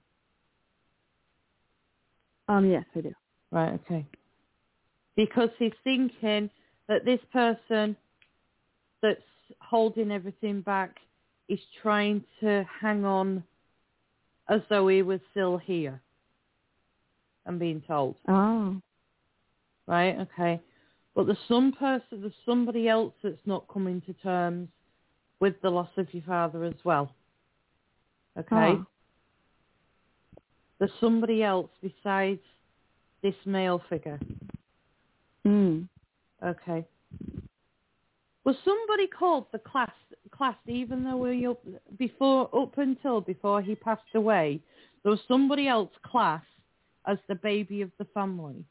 Um, yes, I do. Right, okay. Because he's thinking that this person that's holding everything back is trying to hang on as though he was still here. I'm being told. Oh. Right, okay. But there's some person, there's somebody else that's not coming to terms with the loss of your father as well. Okay? Oh. There's somebody else besides this male figure. Mm. Okay. Was somebody called the class class even though we up before up until before he passed away, there was somebody else class as the baby of the family?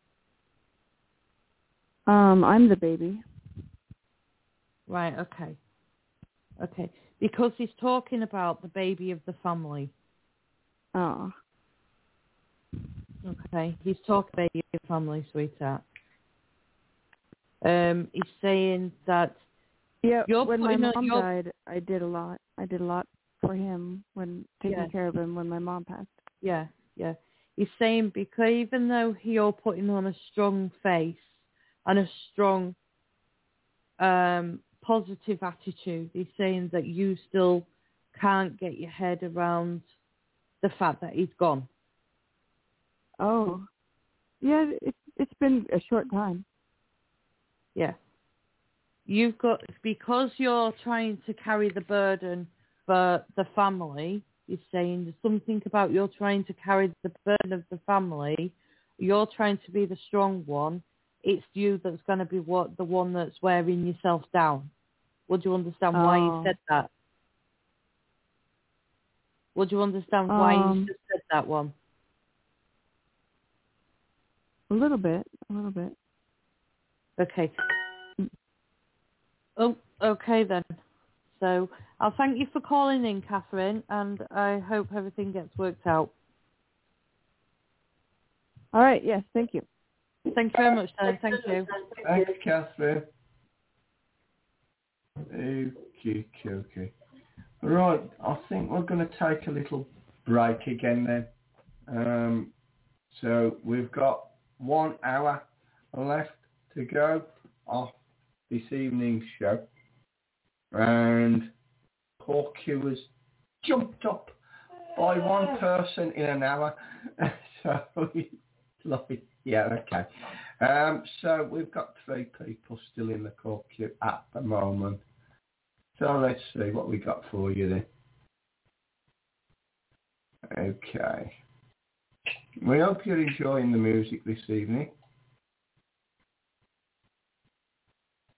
Um, I'm the baby. Right, okay. Okay. Because he's talking about the baby of the family. Oh. Okay. He's talking baby of the family, sweetheart. Um, he's saying that Yeah, you're when my putting mom a, you're, died, I did a lot. I did a lot for him when taking Yeah. care of him when my mom passed. Yeah, yeah. He's saying because even though you're putting on a strong face and a strong um, positive attitude, he's saying that you still can't get your head around the fact that he's gone. Oh. Yeah, it's it's been a short time. Yeah. You've got, because you're trying to carry the burden for the family, he's saying there's something about you're trying to carry the burden of the family, you're trying to be the strong one, it's you that's going to be what the one that's wearing yourself down. Would you understand why Oh. he said that? Would you understand Um, why he just said that one? A little bit, a little bit. Okay. Oh, okay then. So I'll thank you for calling in, Catherine, and I hope everything gets worked out. All right, yes, thank you. Thank you very much, darling. Thank you. Thanks, Catherine. Okay, okay. Right, I think we're going to take a little break again then. Um, so we've got one hour left to go off this evening's show. And poor Q was jumped up by one person in an hour. So it's like, yeah, okay. Um, so we've got three people still in the call queue at the moment. So let's see what we got for you then. Okay. We hope you're enjoying the music this evening.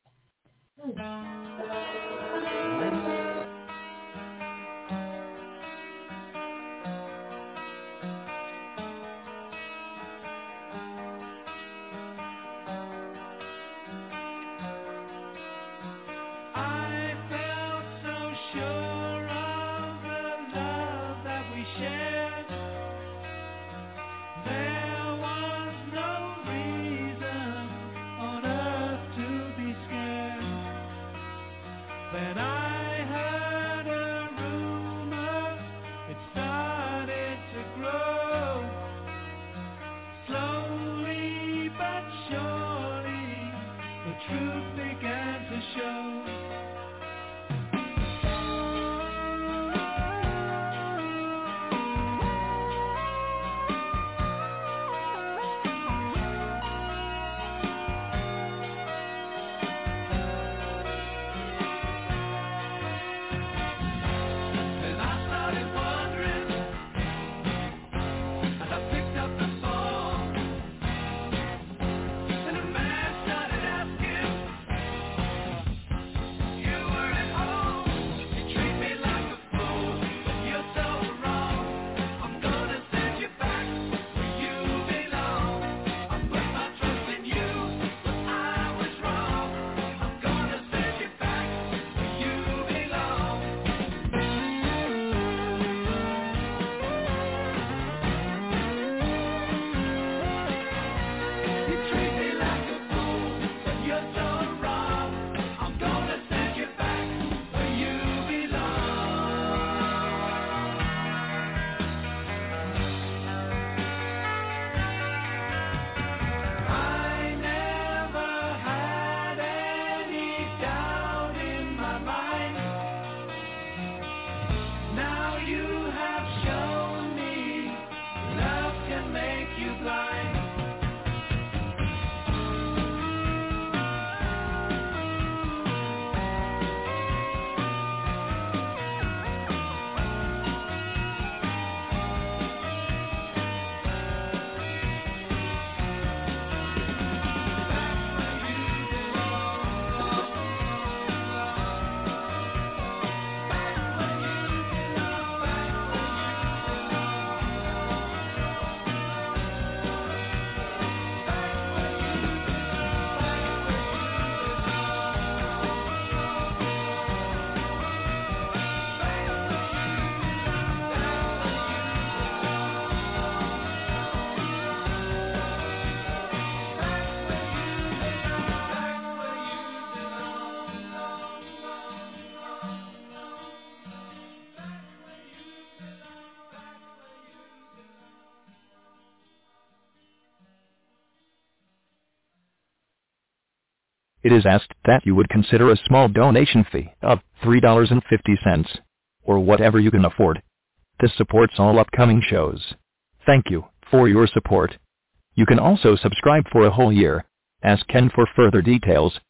It is asked that you would consider a small donation fee of three dollars and fifty cents, or whatever you can afford. This supports all upcoming shows. Thank you for your support. You can also subscribe for a whole year. Ask Ken for further details.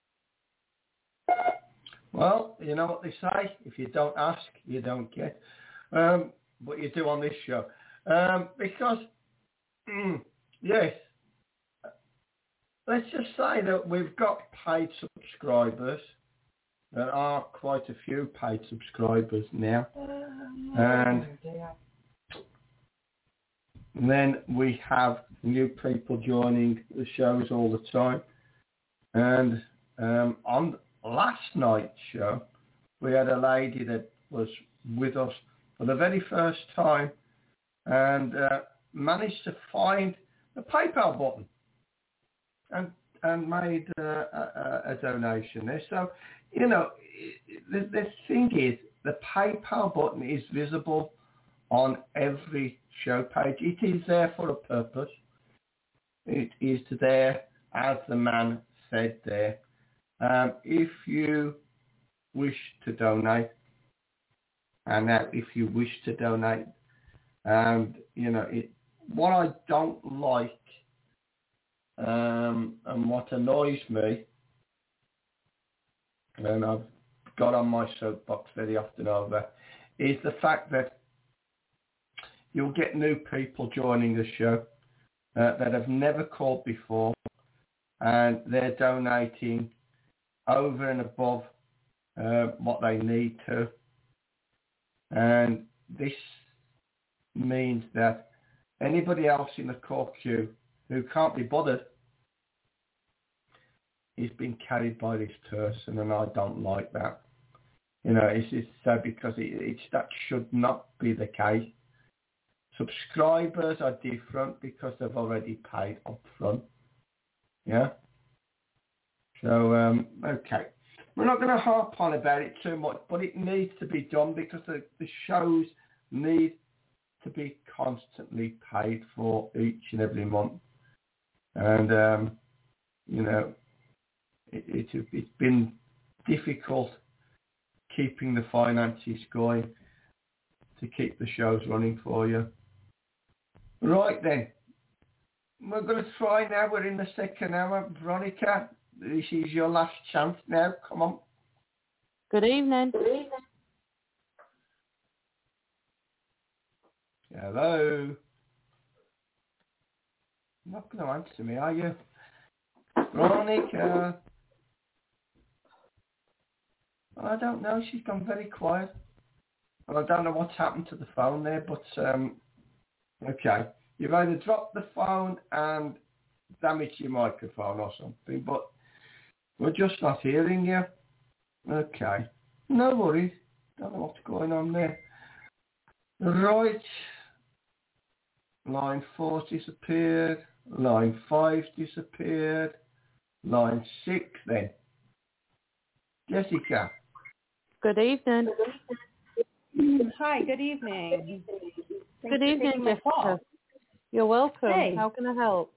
Well, you know what they say, if you don't ask, you don't get. Um, but you do on this show. Um, because, mm, yes, let's just say that we've got paid subscribers. There are quite a few paid subscribers now. And then we have new people joining the shows all the time. And um, on last night's show, we had a lady that was with us for the very first time and uh, managed to find the PayPal button and and made uh, a, a donation there. So, you know, the, the thing is, the PayPal button is visible on every show page. It is there for a purpose. It is there, as the man said there. Um, if you wish to donate, and now if you wish to donate, and you know, it, what I don't like um, and what annoys me, and I've got on my soapbox very often over, is the fact that you'll get new people joining the show uh, that have never called before, and they're donating over and above uh, what they need to. And this means that anybody else in the court queue who can't be bothered is being carried by this person, and I don't like that. You know, it's, it's so because it, it's that should not be the case. Subscribers are different because they've already paid up front. Yeah? So, um, okay. We're not going to harp on about it too much, but it needs to be done because the, the shows need to be constantly paid for each and every month. And, um, you know, it, it, it's been difficult keeping the finances going to keep the shows running for you. Right then, we're going to try now. We're in the second hour. Veronica, this is your last chance now. Come on. Good evening. Good evening. Hello. You're not going to answer me, are you? Veronica. Well, I don't know. She's gone very quiet. Well, I don't know what's happened to the phone there, but um, okay. You've either dropped the phone and damaged your microphone or something, but we're just not hearing you. Okay. No worries. Don't know what's going on there. Right. Line four disappeared. Line five disappeared. Line six then. Jessica. Good evening. Hi, good evening. Good evening, Jessica. You're welcome. Hey. How can I help?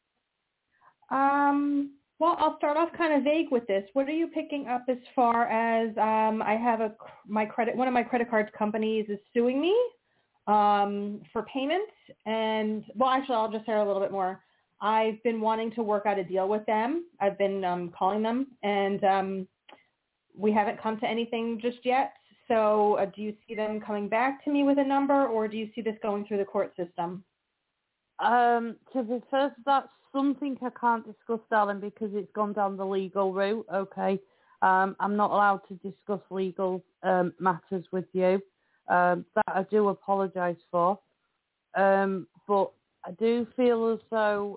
Um, well, I'll start off kind of vague with this. What are you picking up as far as um, I have a my credit one of my credit card companies is suing me um, for payment, and well, actually, I'll just share a little bit more. I've been wanting to work out a deal with them. I've been um, calling them, and um, we haven't come to anything just yet. So, uh, do you see them coming back to me with a number, or do you see this going through the court system? Um, to be first, that's something I can't discuss, darling, because it's gone down the legal route. Okay, um, I'm not allowed to discuss legal um, matters with you. Um, that I do apologise for, um, but I do feel as though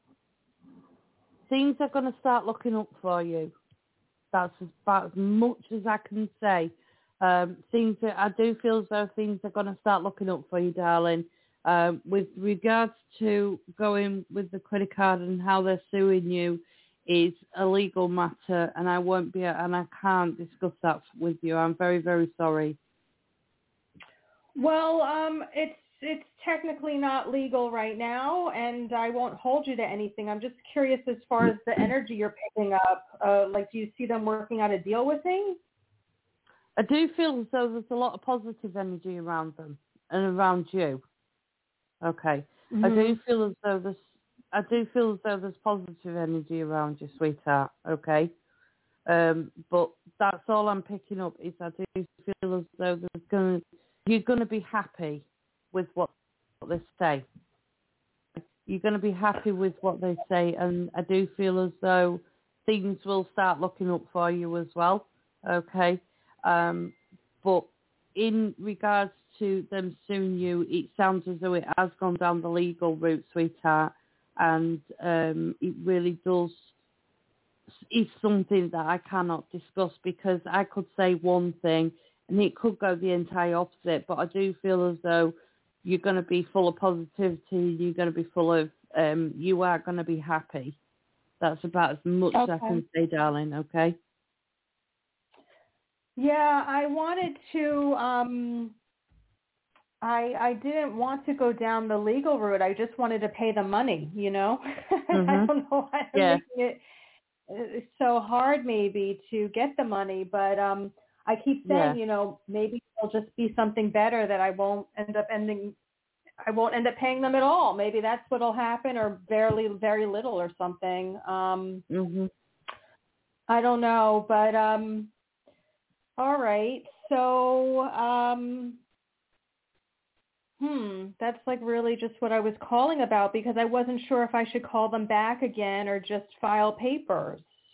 things are going to start looking up for you. That's about as much as I can say. Um, things that I do feel as though things are going to start looking up for you, darling. Um, with regards to going with the credit card and how they're suing you is a legal matter, and I won't be, and I can't discuss that with you. I'm very, very sorry. Well, um, it's it's technically not legal right now, and I won't hold you to anything. I'm just curious as far as the energy you're picking up. Uh, like, do you see them working out a deal with me? I do feel as though there's a lot of positive energy around them and around you. Okay. Mm-hmm. I do feel as though there's I do feel as though there's positive energy around you, sweetheart. Okay. Um, but that's all I'm picking up is I do feel as though there's going you're going to be happy with what, what they say. You're going to be happy with what they say, and I do feel as though things will start looking up for you as well. Okay. Um, but in regards to them suing you, it sounds as though it has gone down the legal route, sweetheart, and um, it really does. It's something that I cannot discuss because I could say one thing and it could go the entire opposite. But I do feel as though you're going to be full of positivity. You're going to be full of. Um, you are going to be happy. That's about as much okay. as I can say, darling. Okay. Yeah, I wanted to. Um, I I didn't want to go down the legal route. I just wanted to pay the money. You know, mm-hmm. I don't know why I'm yeah. making it it's so hard, maybe, to get the money. But um, I keep saying, yeah. you know, maybe it'll just be something better that I won't end up ending. I won't end up paying them at all. Maybe that's what'll happen, or barely, very little, or something. Um, mm-hmm. I don't know, but. Um, All right. So, um, hmm, that's like really just what I was calling about because I wasn't sure if I should call them back again or just file papers.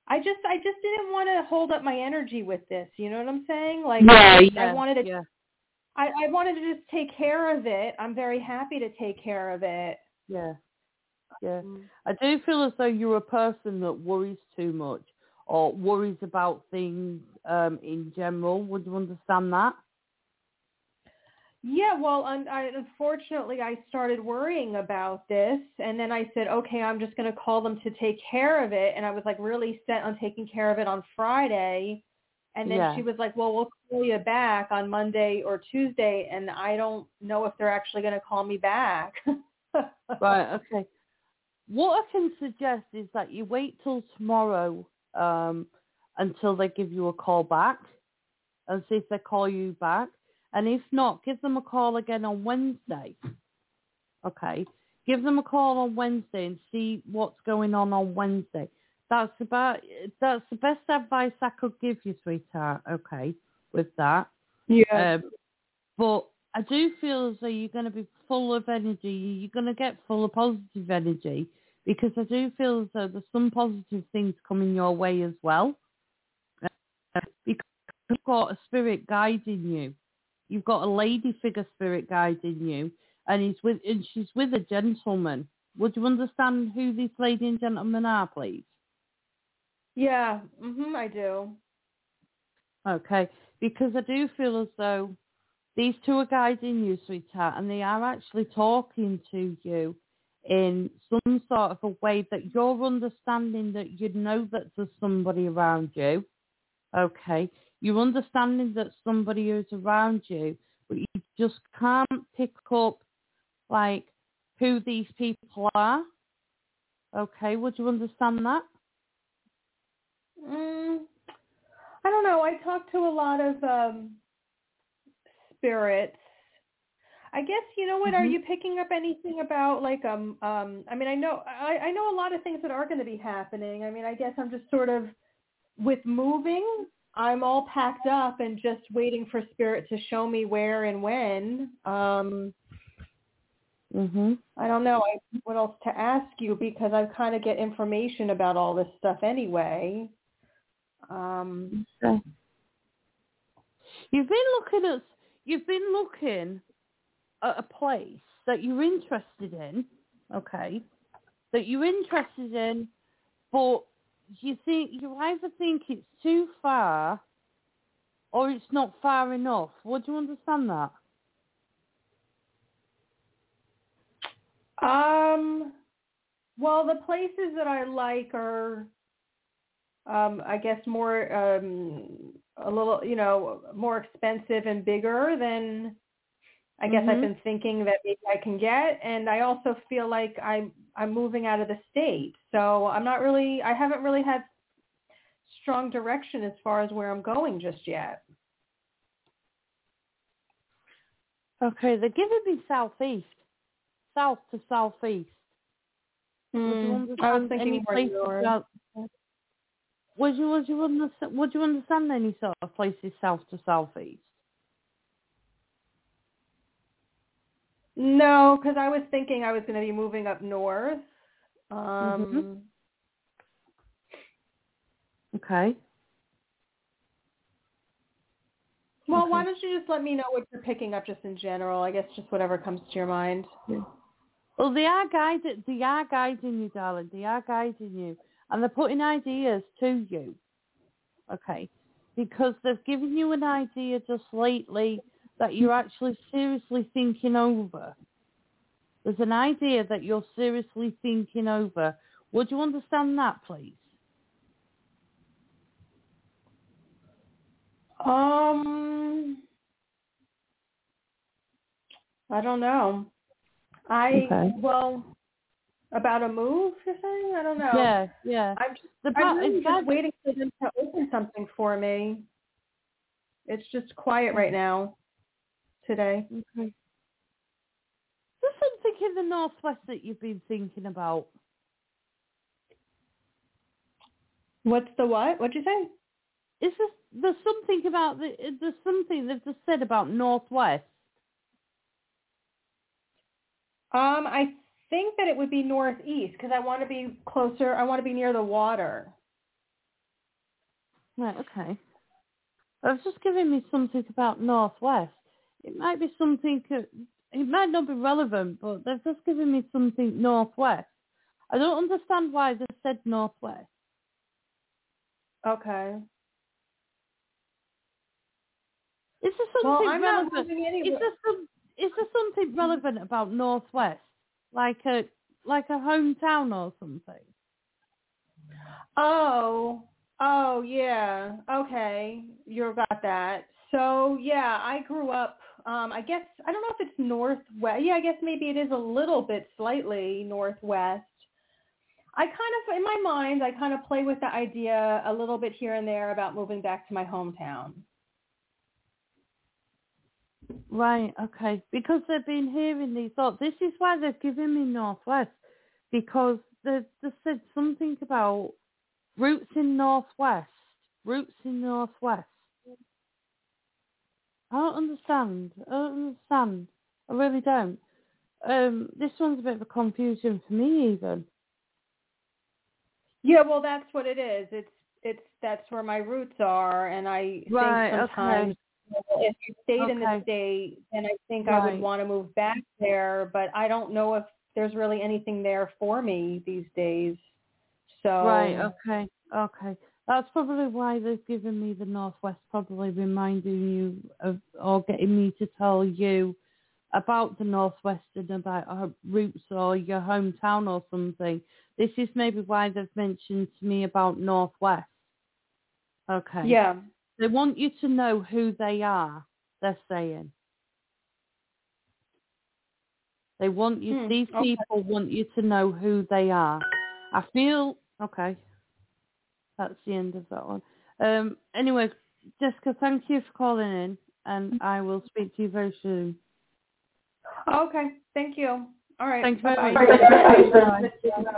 I just I just didn't want to hold up my energy with this. You know what I'm saying? Like Yeah, I, yeah, I wanted to yeah. I, I wanted to just take care of it. I'm very happy to take care of it. Yeah, yeah. I do feel as though you're a person that worries too much or worries about things um, in general. Would you understand that? Yeah, well, un- I, unfortunately, I started worrying about this, and then I said, okay, I'm just going to call them to take care of it, and I was like really set on taking care of it on Friday, and then Yeah. she was like, well, we'll call you back on Monday or Tuesday, and I don't know if they're actually going to call me back. Right, okay. What I can suggest is that you wait till tomorrow um, until they give you a call back and see if they call you back. And if not, give them a call again on Wednesday. Okay? Give them a call on Wednesday and see what's going on on Wednesday. That's about that's the best advice I could give you, sweetheart. Okay, with that. Yeah. Um, but I do feel as though you're going to be full of energy. You're going to get full of positive energy because I do feel as though there's some positive things coming your way as well. Uh, because you've got a spirit guiding you. You've got a lady figure spirit guiding you, and he's with and she's with a gentleman. Would you understand who this lady and gentleman are, please? Yeah, mhm, I do. Okay, because I do feel as though these two are guiding you, sweetheart, and they are actually talking to you in some sort of a way that you're understanding that you know that there's somebody around you. Okay, you're understanding that somebody is around you, but you just can't pick up like who these people are. Okay, would you understand that? Mm, I don't know. I talk to a lot of um, spirits. I guess, you know what, Mm-hmm. Are you picking up anything about like, um, um, I mean, I know, I, I know a lot of things that are going to be happening. I mean, I guess I'm just sort of, with moving, I'm all packed up and just waiting for spirit to show me where and when. Um, Mhm. I don't know I, what else to ask you because I kind of get information about all this stuff anyway. Um, Okay. You've been looking at, you've been looking at a place that you're interested in, okay, that you're interested in, but you think, you either think it's too far or it's not far enough. Would you understand that? Um, well, the places that I like are, um, I guess, more, um, a little, you know, more expensive and bigger than I guess Mhm. I've been thinking that maybe I can get. And I also feel like I'm, I'm moving out of the state. So I'm not really, I haven't really had strong direction as far as where I'm going just yet. Okay, they're giving me southeast, south to southeast. Would you Mm, understand I was thinking any more places? north. Out, would you would you understand? Would you understand any sort of places south to southeast? No, because I was thinking I was going to be moving up north. Um, Mhm. Okay. Well, Okay. why don't you just let me know what you're picking up just in general? I guess just whatever comes to your mind. Yeah. Well, they are guided. They are guiding you, darling. They are guiding you, and they're putting ideas to you. Okay, because they've given you an idea just lately that you're actually seriously thinking over. There's an idea that you're seriously thinking over. Would you understand that, please? Um, I don't know. I Okay. well about a move. You're saying? I don't know. Yeah, yeah. I'm just, The I'm part really is just that. waiting for them to open something for me. It's just quiet right now today. Okay. There's something in the northwest that you've been thinking about. What's the what? What'd you say? Is this, there's something about the, there's something they've just said about northwest. Um, I think that it would be northeast because I want to be closer. I want to be near the water. Right, okay. I was just giving me something about Northwest. It might be something, it might not be relevant, but they've just given me something Northwest. I don't understand why they said Northwest. Okay. Is there something Well, I'm not relevant? moving anywhere. Is there some? Is there something relevant about Northwest, like a like a hometown or something? Oh, oh yeah. Okay, you got that. So yeah, I grew up. Um, I guess I don't know if it's northwest. Yeah, I guess maybe it is a little bit, slightly northwest. I kind of, in my mind, I kind of play with the idea a little bit here and there about moving back to my hometown. Right, okay. Because they've been hearing these thoughts. This is why they've given me Northwest, because they they said something about roots in Northwest. Roots in Northwest. I don't understand. I don't understand. I really don't. Um, this one's a bit of a confusion for me, even. Yeah, well, that's what it is. It's it's that's where my roots are, and I Right, think sometimes okay. if you stayed in the Okay. state, then I think Right. I would want to move back there. But I don't know if there's really anything there for me these days. So Right, okay, okay. That's probably why they've given me the Northwest, probably reminding you of, or getting me to tell you about the Northwest and about our roots or your hometown or something. This is maybe why they've mentioned to me about Northwest. Okay. yeah, They want you to know who they are, they're saying. They want you, Hmm, these okay. people want you to know who they are. I feel, okay, that's the end of that one. Um, anyway, Jessica, thank you for calling in, and I will speak to you very soon. Okay, thank you. All right. Thank you very bye-bye. much.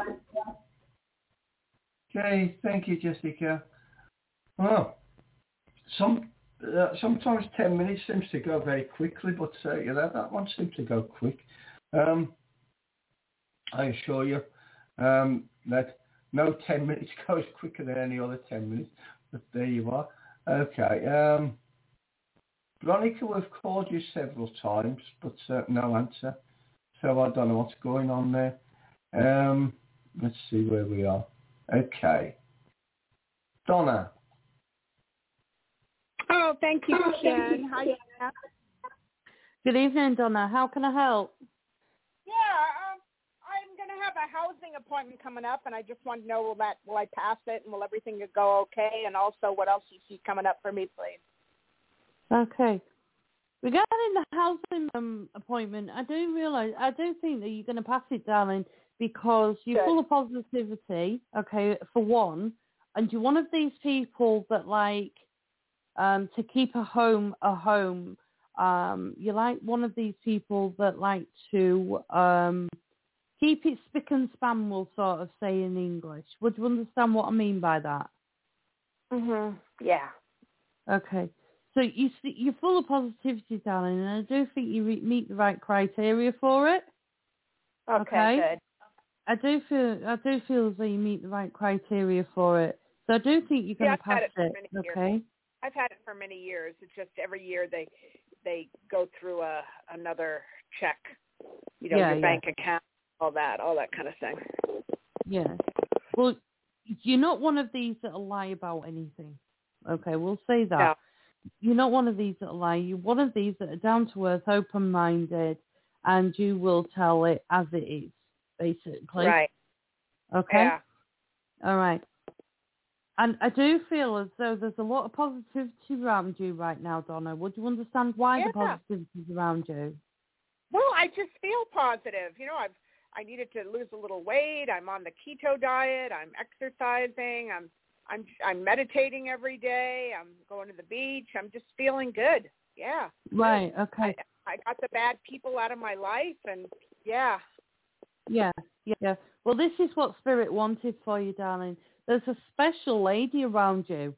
Okay, thank you, Jessica. Well, some uh, sometimes ten minutes seems to go very quickly, but uh, you know, that one seems to go quick. Um, I assure you um, that no ten minutes goes quicker than any other ten minutes. But there you are. Okay. Um, Veronica, we've called you several times, but uh, no answer. So I don't know what's going on there. Um, let's see where we are. Okay. Donna. Oh, thank you, Jen. Hi, Jen. Good evening, Donna. How can I help? Yeah, um, I'm going to have a housing appointment coming up, and I just want to know, will that will I pass it, and will everything go okay? And also, what else you see coming up for me, please? Okay. Regarding the housing um, appointment, I do realise, I do think that you're going to pass it, darling, because you're Good. full of positivity, okay, for one, and you're one of these people that like um, to keep a home a home. Um, you're like one of these people that like to um, keep it spick and span, we'll sort of say in English. Would you understand what I mean by that? Mhm. Yeah. Okay. So you see, you're full of positivity, darling, and I do think you re- meet the right criteria for it. Okay, Okay. good. I do feel I do feel as though you meet the right criteria for it. So I do think you're going Yeah, to I've had pass it for it. many Okay. years. I've had it for many years. It's just every year they they go through a another check. You know, Yeah, your yeah. bank account, all that, all that kind of thing. Yeah. Well, you're not one of these that'll lie about anything. Okay, we'll say that. No. You're not one of these that'll lie. You're one of these that are down to earth, open minded, and you will tell it as it is, basically. Right. Okay? Yeah. All right. And I do feel as though there's a lot of positivity around you right now, Donna. Would you understand why Yeah. the positivity is around you? Well, I just feel positive. You know, I've I needed to lose a little weight. I'm on the keto diet. I'm exercising. I'm I'm I'm meditating every day. I'm going to the beach. I'm just feeling good. Yeah. Right. Okay. I, I got the bad people out of my life, and yeah. Yeah. Yeah. Well, this is what Spirit wanted for you, darling. There's a special lady around you.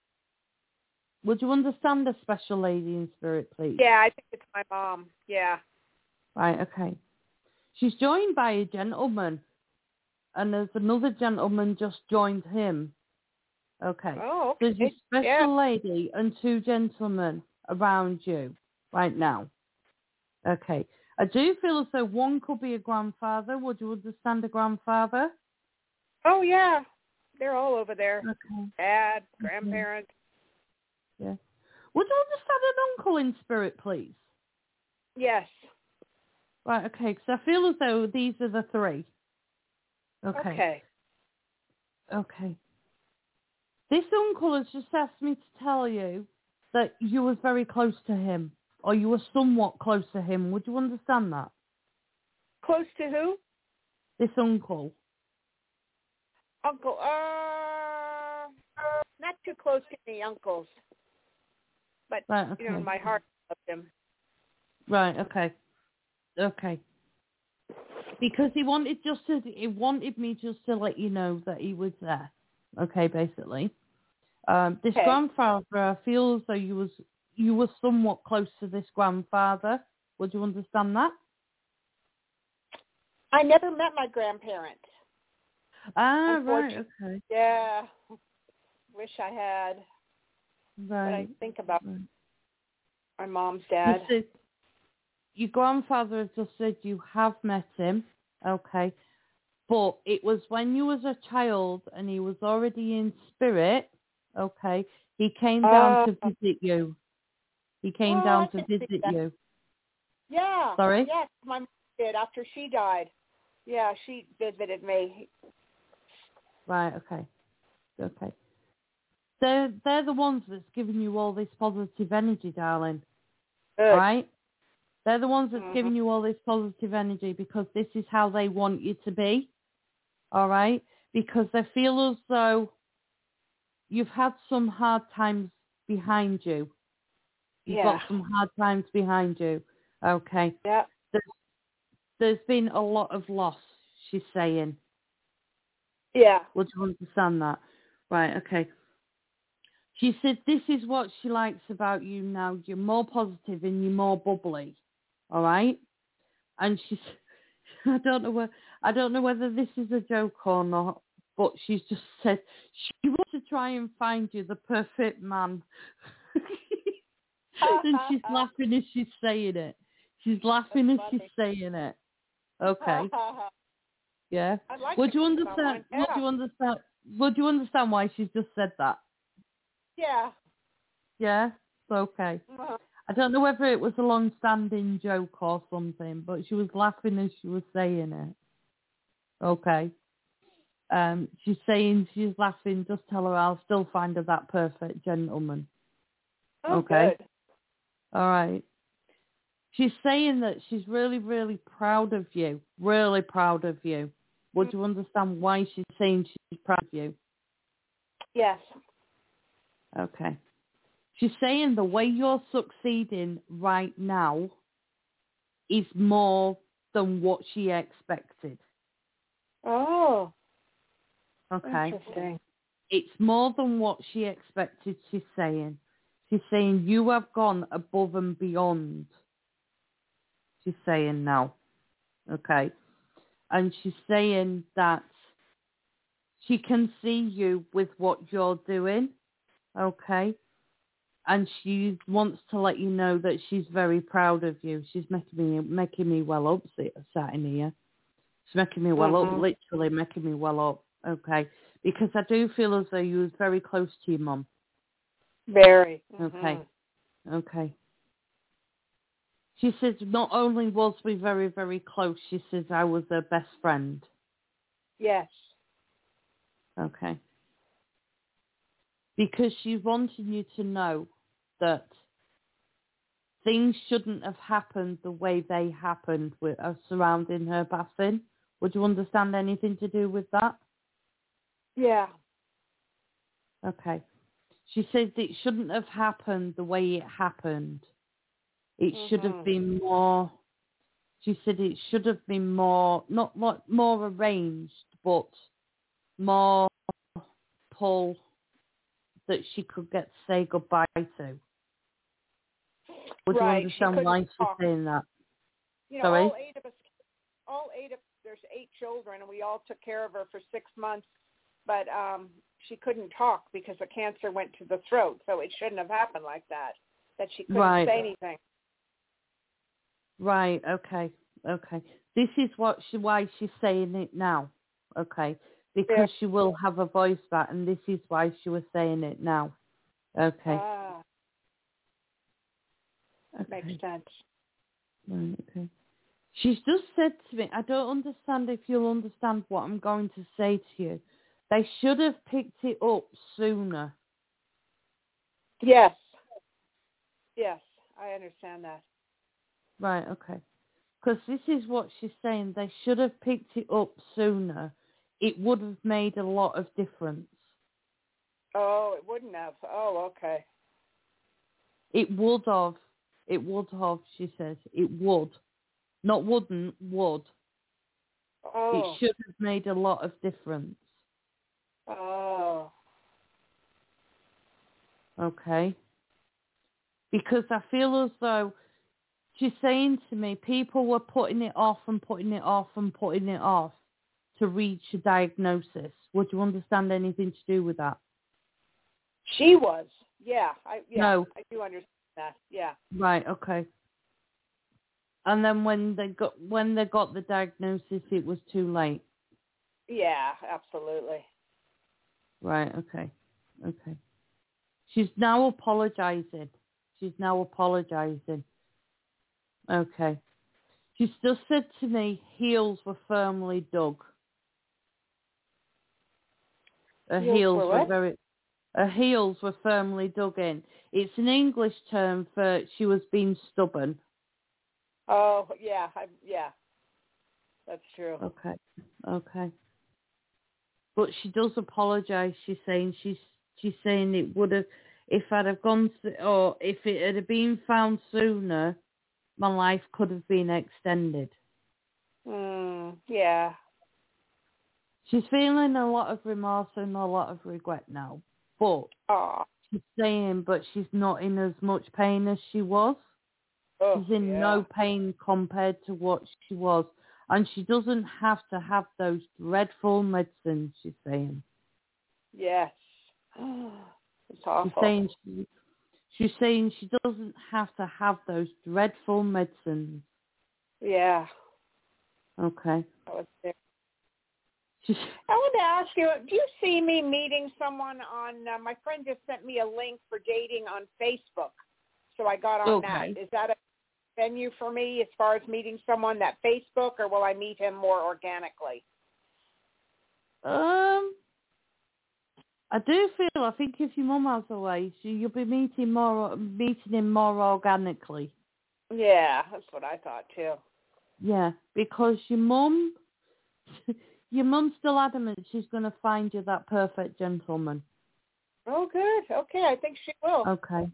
Would you understand the special lady in Spirit, please? Yeah, I think it's my mom. Yeah. Right. Okay. She's joined by a gentleman, and there's another gentleman just joined him. Okay. Oh, okay. There's a special Yeah. lady and two gentlemen around you right now. Okay. I do feel as though one could be a grandfather. Would you understand a grandfather? Oh, yeah. They're all over there. Okay. Dad, grandparents. Yeah. Would you understand an uncle in spirit, please? Yes. Right, okay, because I feel as though these are the three. Okay. Okay. Okay. This uncle has just asked me to tell you that you was very close to him, or you were somewhat close to him. Would you understand that? Close to who? This uncle. Uncle. Uh, not too close to any uncles. But, Right, okay. you know, my heart loved him. Right, okay. Okay. Because he wanted just to, he wanted me just to let you know that he was there. Okay, basically. Um, this Okay. grandfather, I feel as though you was you were somewhat close to this grandfather. Would you understand that? I never met my grandparents. Ah, right, okay. Yeah. Wish I had. Right. But I think about right. my mom's dad. You said, your grandfather has just said you have met him, okay, but it was when you was a child and he was already in spirit, okay, he came down Uh, to visit you. He came oh, down I to can see visit that. you. Yeah. Sorry? Yes, my mom did after she died. Yeah, she visited me. Right, okay. Okay. They're, they're the ones that's giving you all this positive energy, darling. Good. All right? They're the ones that's Mhm. giving you all this positive energy because this is how they want you to be. All right? Because they feel as though you've had some hard times behind you. You've Yeah. got some hard times behind you. Okay. Yeah. There's, there's been a lot of loss, she's saying. Yeah. Would you understand that? Right, okay. She said this is what she likes about you now. You're more positive and you're more bubbly. All right? And she's, I don't know where, I don't know whether this is a joke or not, but she's just said she wants to try and find you the perfect man. And she's laughing as she's saying it. She's laughing as she's saying it. Okay. Yeah. I'd like Would to you keep understand? my one. Would Yeah. you understand? Would you understand why she's just said that? Yeah. Yeah. Okay. Uh-huh. I don't know whether it was a long-standing joke or something, but she was laughing as she was saying it. Okay. Um, she's saying she's laughing. Just tell her I'll still find her that perfect gentleman. Oh, okay. Good. All right. She's saying that she's really, really proud of you. Really proud of you. Would you understand why she's saying she's proud of you? Yes. Okay. She's saying the way you're succeeding right now is more than what she expected. Oh. Okay. Interesting. It's more than what she expected, she's saying. She's saying you have gone above and beyond. She's saying now. Okay. And she's saying that she can see you with what you're doing. Okay. And she wants to let you know that she's very proud of you. She's making me making me well up, sat in here. She's making me well Mhm. up, literally making me well up. Okay. Because I do feel as though you was very close to your mum. Very. Okay. Mhm. Okay. She says not only was we very, very close, she says I was her best friend. Yes. Okay. Because she wanted you to know that things shouldn't have happened the way they happened with uh, surrounding her passing. Would you understand anything to do with that? Yeah. Okay. She says it shouldn't have happened the way it happened. It Mhm. should have been more, she said it should have been more, not like more arranged, but more pull that she could get to say goodbye to. Would Right. you She understand couldn't why she's talk. saying that? You know, Sorry? all eight of us, all eight of, there's eight children, and we all took care of her for six months. But um, she couldn't talk because the cancer went to the throat, so it shouldn't have happened like that. That she couldn't Right. say anything. Right. Okay. Okay. This is what she, why she's saying it now. Okay. Because Yeah. she will have a voice back, and this is why she was saying it now. Okay. Ah, okay. makes sense. Right. Okay. She's just said to me, I don't understand if you'll understand what I'm going to say to you. They should have picked it up sooner. Yes. Yes, I understand that. Right, okay. Because this is what she's saying. They should have picked it up sooner. It would have made a lot of difference. Oh, it wouldn't have. Oh, okay. It would have. It would have, she says. It would. Not wouldn't, would. Oh. It should have made a lot of difference. Oh. Okay. Because I feel as though she's saying to me, people were putting it off and putting it off and putting it off to reach a diagnosis. Would you understand anything to do with that? She was. Yeah. I yeah, No. I do understand that. Yeah. Right, okay. And then when they got when they got the diagnosis, it was too late. Yeah, absolutely. Right, okay. Okay. She's now apologizing. She's now apologizing. Okay. She's just said to me, heels were firmly dug. Her Heels heels were were what? very... Her heels were firmly dug in. It's an English term for she was being stubborn. Oh, yeah. I, yeah. That's true. Okay. Okay. But she does apologise. She's saying she's she's saying it would have, if I'd have gone to, or if it had been found sooner, my life could have been extended. Mm, yeah. She's feeling a lot of remorse and a lot of regret now. But oh. she's saying, but she's not in as much pain as she was. Oh, she's in yeah. no pain compared to what she was. And she doesn't have to have those dreadful medicines, she's saying. Yes. It's awful. She's saying she, she's saying she doesn't have to have those dreadful medicines. Yeah. Okay. I was there. She's, I want to ask you, do you see me meeting someone on, uh, my friend just sent me a link for dating on Facebook. So I got on okay. that. Is that a venue for me as far as meeting someone, that Facebook, or will I meet him more organically? Um, I do feel, I think if your mum has a way, so you'll be meeting more, meeting him more organically. Yeah, that's what I thought too. Yeah, because your mum, your mum's still adamant she's going to find you that perfect gentleman. Oh, good. Okay, I think she will. Okay.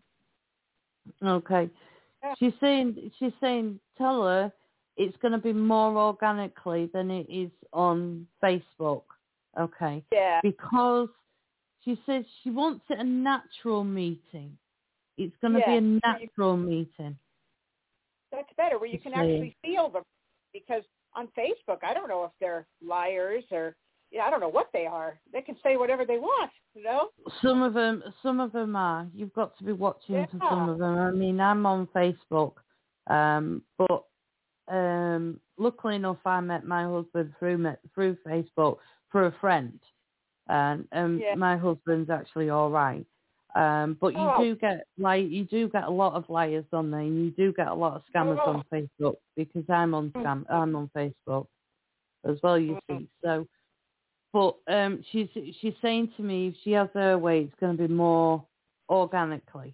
Okay. Yeah. She's saying, she's saying, tell her it's going to be more organically than it is on Facebook. Okay. Yeah. Because she says she wants it a natural meeting. It's going to yeah. be a natural meeting. That's better, where you she's can saying. actually feel them. Because on Facebook, I don't know if they're liars or, yeah, I don't know what they are. They can say whatever they want, you know? Some of them, some of them are. You've got to be watching yeah. for some of them. I mean, I'm on Facebook, um, but um, luckily enough, I met my husband through through Facebook through a friend, and um, yeah. my husband's actually all right. Um, but you oh. do get like you do get a lot of liars on there, and you do get a lot of scammers oh. on Facebook because I'm on scam I'm on Facebook as well. You mm-hmm. see, so. But um, she's she's saying to me if she has her way, it's going to be more organically.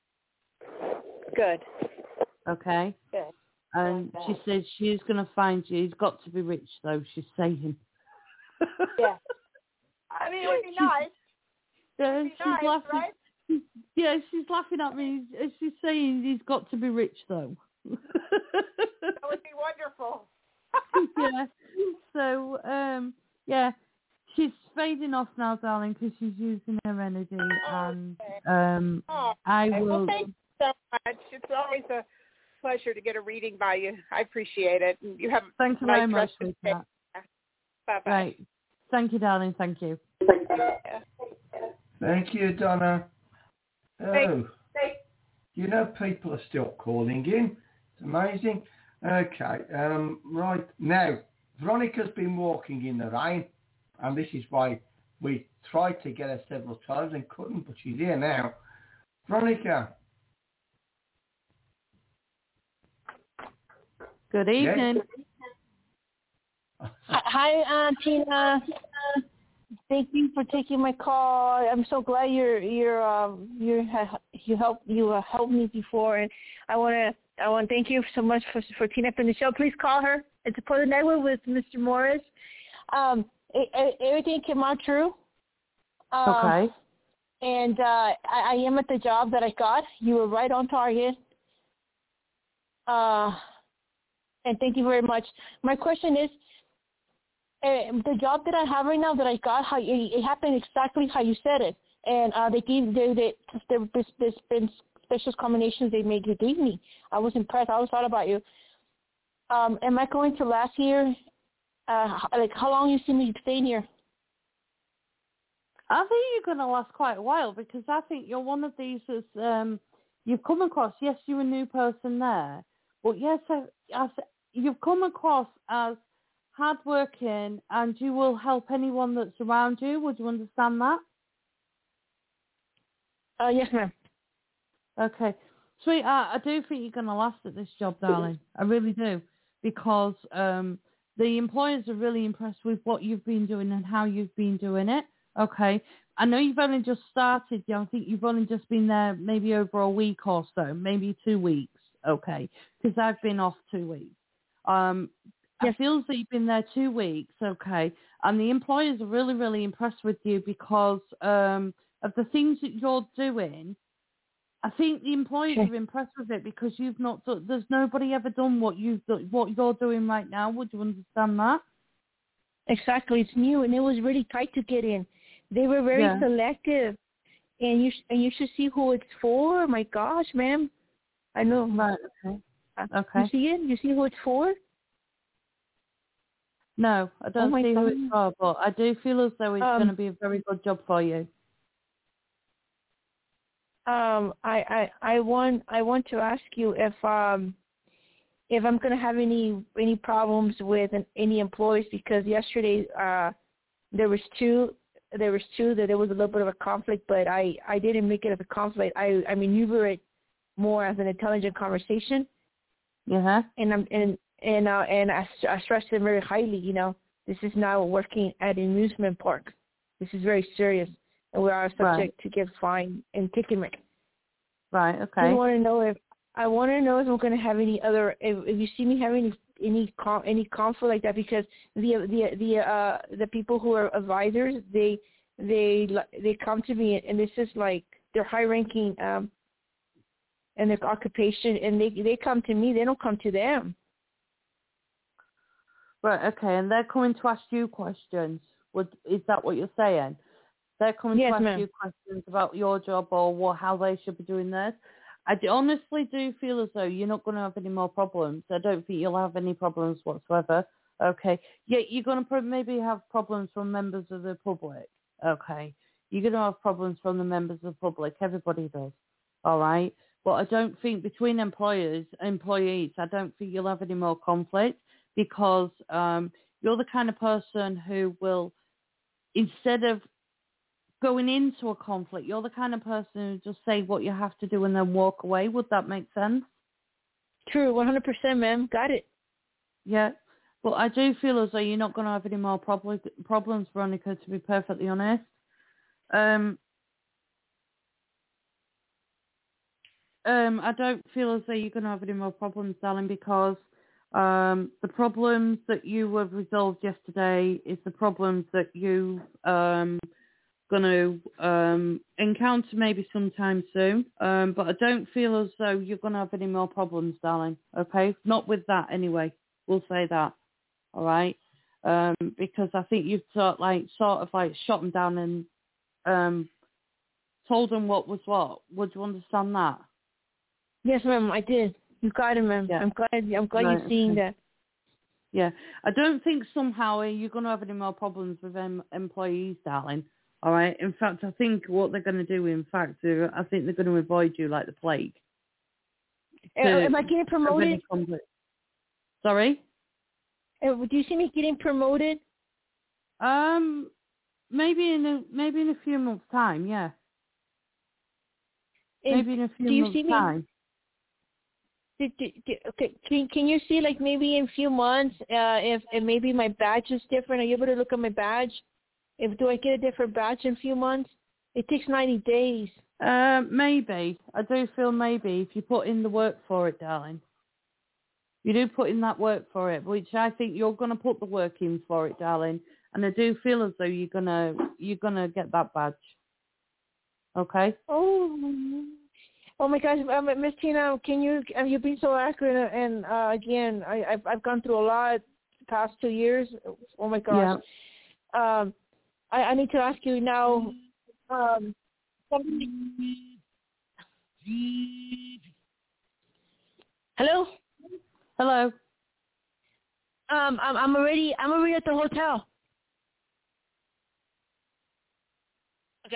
Good. Okay. Good. And like she says she's going to find you. He's got to be rich, though. She's saying. yeah. I mean, it would be nice. Yeah, It'd be she's nice, laughing. right? Yeah, she's laughing at me. She's saying he's got to be rich, though. That would be wonderful. yeah. So, um, yeah. She's fading off now, darling, because she's using her energy, and um, oh, I okay. will. Well, thank you so much. It's always a pleasure to get a reading by you. I appreciate it. And you have Thank you nice very much for that. that. Bye bye. Right. Thank you, darling. Thank you. Yeah. Thank you, Donna. Oh, Thanks. Thanks. you know people are still calling in. It's amazing. Okay, um, right. Now, Veronica's been walking in the rain, and this is why we tried to get her several times and couldn't, but she's here now. Veronica. Good evening. Yes. Hi, uh, Tina. Thank you for taking my call. I'm so glad you're you're um you you helped you uh, helped me before, and I want to I want to thank you so much for for Tina up in the show. Please call her. It's for the network with Mister Morris. Um, it, it, everything came out true. Um, Okay. And uh, I, I am at the job that I got. You were right on target. Uh, and thank you very much. My question is, uh, the job that I have right now that I got, how it, it happened exactly how you said it. And uh, they gave they, they, there, there's, there's been special combinations they made they gave me. I was impressed. I always thought about you. Um, am I going to last here? Uh, like how long you see me staying here? I think you're going to last quite a while because I think you're one of these as um, you've come across. Yes, you're a new person there, but yes, as you've come across as hardworking, and you will help anyone that's around you. Would you understand that? Uh, yes, ma'am. Okay, sweetheart, I do think you're going to last at this job, darling. I really do, because um, the employers are really impressed with what you've been doing and how you've been doing it. Okay. I know you've only just started. Yeah, I think you've only just been there maybe over a week or so, maybe two weeks. Okay. Because I've been off two weeks. Um, yes. I feel that you've been there two weeks. Okay. And the employers are really, really impressed with you because um, of the things that you're doing. I think the employers okay. are impressed with it because you've not, done, there's nobody ever done what you've done, what you're doing right now. Would you understand that? Exactly. It's new, and it was really tight to get in. They were very yeah. selective, and you sh- and you should see who it's for. My gosh, ma'am, I know. Right. Okay. Okay. You see it? You see who it's for? No, I don't oh see God. who it's for, but I do feel as though it's um, going to be a very good job for you. Um, I, I I want I want to ask you if um if I'm going to have any any problems with an, any employees, because yesterday uh there was two. There was two that there was a little bit of a conflict, but I, I didn't make it as a conflict. I I maneuver it more as an intelligent conversation. Yeah. And I'm and and uh, and I, I stress it very highly. You know, this is now working at an amusement park. This is very serious, and we are subject right. to get fined and ticket. Right. Okay. I want to know if I want to know if I'm going to have any other. If, if you see me having any any any conflict like that, because the the the uh the people who are advisors, they they they come to me, and this is like they're high ranking um in their occupation, and they they come to me, they don't come to them. Right. Okay. And they're coming to ask you questions. Would is that what you're saying? They're coming yes, to ask ma'am. you questions about your job or what, how they should be doing this. I do, honestly do feel as though you're not going to have any more problems. I don't think you'll have any problems whatsoever. Okay. Yeah, you're going to maybe have problems from members of the public. Okay. You're going to have problems from the members of the public. Everybody does. All right. But I don't think between employers, employees, I don't think you'll have any more conflict because um, you're the kind of person who will, instead of going into a conflict, you're the kind of person who just say what you have to do and then walk away. Would that make sense? True, one hundred percent, ma'am. Got it. Yeah. Well, I do feel as though you're not going to have any more prob- problems, Veronica, to be perfectly honest. Um, um, I don't feel as though you're going to have any more problems, darling, because um, the problems that you have resolved yesterday is the problems that you um, going to um, encounter maybe sometime soon, um, but I don't feel as though you're going to have any more problems, darling, okay? Not with that anyway, we'll say that, all right? Um, because I think you've sort, like, sort of like shot them down and um, told them what was what. Would you understand that? Yes, ma'am, I did. You got it, ma'am. Yeah. I'm glad, I'm glad right, you're seeing okay. that. Yeah, I don't think somehow you're going to have any more problems with em- employees, darling. All right. In fact, I think what they're going to do, in fact, they're- I think they're going to avoid you like the plague. Uh, am I getting promoted? Sorry? Uh, do you see me getting promoted? Um, maybe in a maybe in a few months' time. Yeah. And maybe in a few do you months' see me, time. do, do, do, okay, can, can you see, like, maybe in a few months, uh, if, if maybe my badge is different? Are you able to look at my badge? If do I get a different badge in a few months? It takes ninety days. Uh, maybe. I do feel maybe if you put in the work for it, darling. You do put in that work for it, which I think you're going to put the work in for it, darling. And I do feel as though you're gonna you're gonna get that badge. Okay. Oh, oh my gosh, um, Miss Tina, can you? Um, you've been so accurate, and uh, again, I, I've I've gone through a lot the past two years. Oh my gosh. Yeah. Um, I, I need to ask you now. Um, something. Hello. Hello. Um, I'm I'm already I'm already at the hotel. Okay.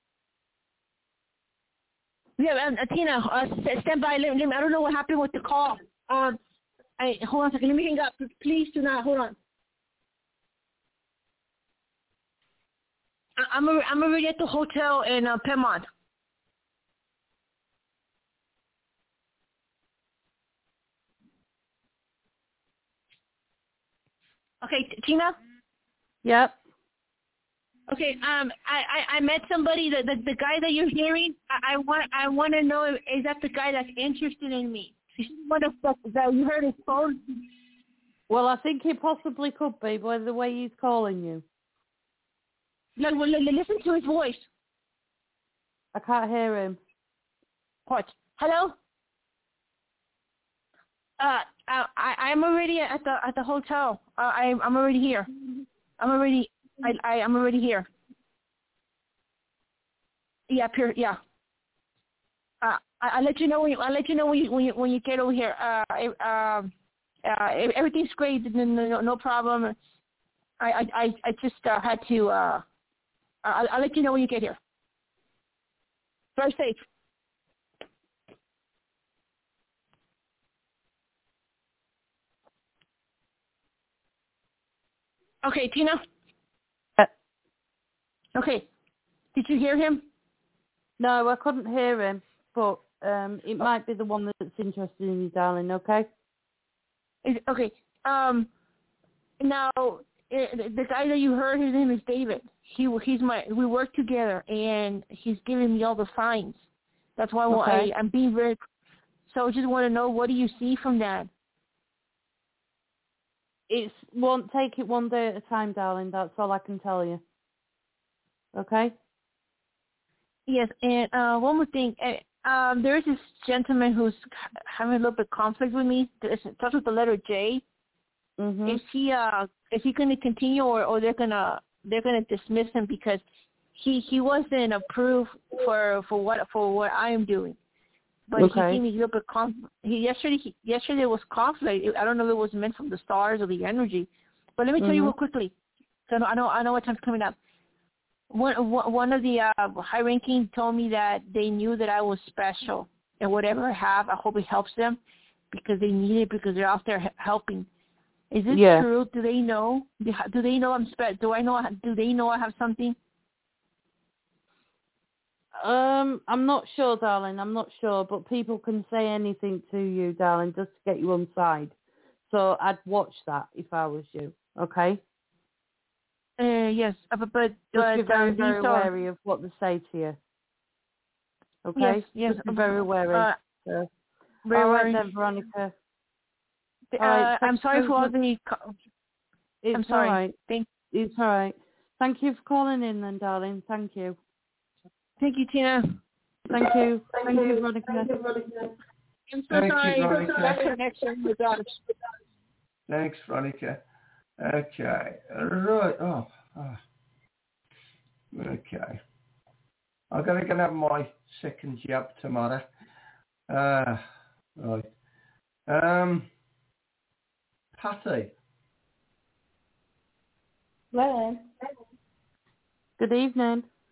Yeah, um, uh, Tina, uh, stand by. Let, let me, I don't know what happened with the call. Um, I hold on a second. Let me hang up. Please do not. Hold on. I, I'm a, I'm already at the hotel in uh, Piedmont. Okay, T- Tina. Yep. Okay. Um, I, I, I met somebody. The, the the guy that you're hearing. I, I want I want to know, is that the guy that's interested in me? What the fuck is that? You heard his phone? Well, I think he possibly could be by the way he's calling you. L- l- l- listen to his voice. I can't hear him. What? Hello? Uh, I, I I'm already at the at the hotel. Uh, I I'm already here. I'm already I I I'm already here. Yeah, pure, yeah. Uh, I I'll let you know when you, I'll let you know when you when you when you get over here. Uh, I, um, uh, everything's great. No no, no problem. I I I I just uh, had to. Uh, I'll, I'll let you know when you get here. Drive safe. Okay, Tina. Uh, Okay. Did you hear him? No, I couldn't hear him, but um, it might be the one that's interested in you, darling. Okay. Is, okay. Um. Now, it, the guy that you heard, his name is David. He he's my. We work together, and he's giving me all the signs. That's why Okay. I, I'm being very. So I just want to know, what do you see from that? It's won't take it one day at a time, darling. That's all I can tell you. Okay. Yes, and uh, one more thing. Uh, um, there is this gentleman who's having a little bit of conflict with me. It starts with the letter J. Mm-hmm. Is he uh is he going to continue, or, or they're gonna they're gonna dismiss him because he he wasn't approved for for what for what I am doing. But Okay. he gave me a little bit conf- he yesterday he, yesterday was conflict. I don't know if it was meant from the stars or the energy. But let me tell Mm-hmm. you real quickly. So I know I know what time's coming up. One one of the uh, high ranking told me that they knew that I was special, and whatever I have, I hope it helps them because they need it, because they're out there helping. Is this Yeah. true? Do they know? Do they know I'm spe- Do I know? Do they know I have something? Um, I'm not sure, darling. I'm not sure, but people can say anything to you, darling, just to get you on side. So I'd watch that if I was you. Okay. Uh, yes, uh, but but, Just but be very, uh, very these are, wary of what they say to you. Okay. Yes, yes. Just be very wary. Uh, So, very all right wary. then, Veronica. Uh, All right. I'm sorry you for all for- the. Co- It's I'm sorry. all right. Thank. It's all right. Thank you for calling in, then, darling. Thank you. Thank you, Tina. Thank you. Thank, Thank you. you, Veronica. Thank you, Veronica. I'm so Thank you, sorry. Veronica. That connection with us. Thanks, Veronica. Okay. Right. Oh. oh. Okay. I'm going to have my second jab tomorrow. Uh, right. Um, Patty. Well, Good evening.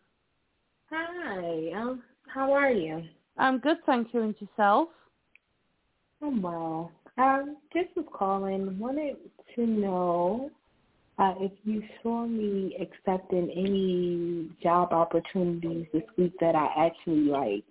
Hi. Um, how are you? I'm good, thank you. And yourself? I'm well. Um, just was calling. Wanted to know uh, if you saw me accepting any job opportunities this week that I actually like.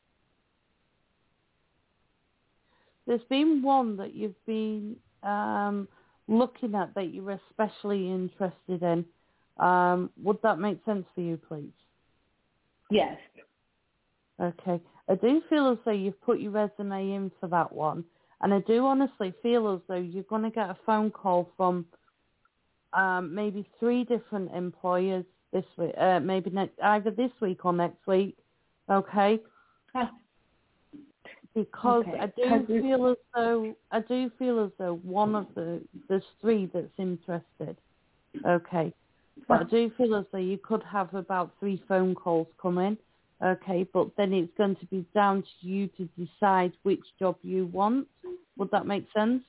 There's been one that you've been um, looking at that you're especially interested in. Um, would that make sense for you, please? Yes. Okay. I do feel as though you've put your resume in for that one, and I do honestly feel as though you're going to get a phone call from um, maybe three different employers this week, uh, maybe next, either this week or next week. Okay. Huh. Because okay. I do feel as though I do feel as though one of the there's three that's interested. Okay. But I do feel as though you could have about three phone calls come in. Okay, but then it's going to be down to you to decide which job you want. Would that make sense?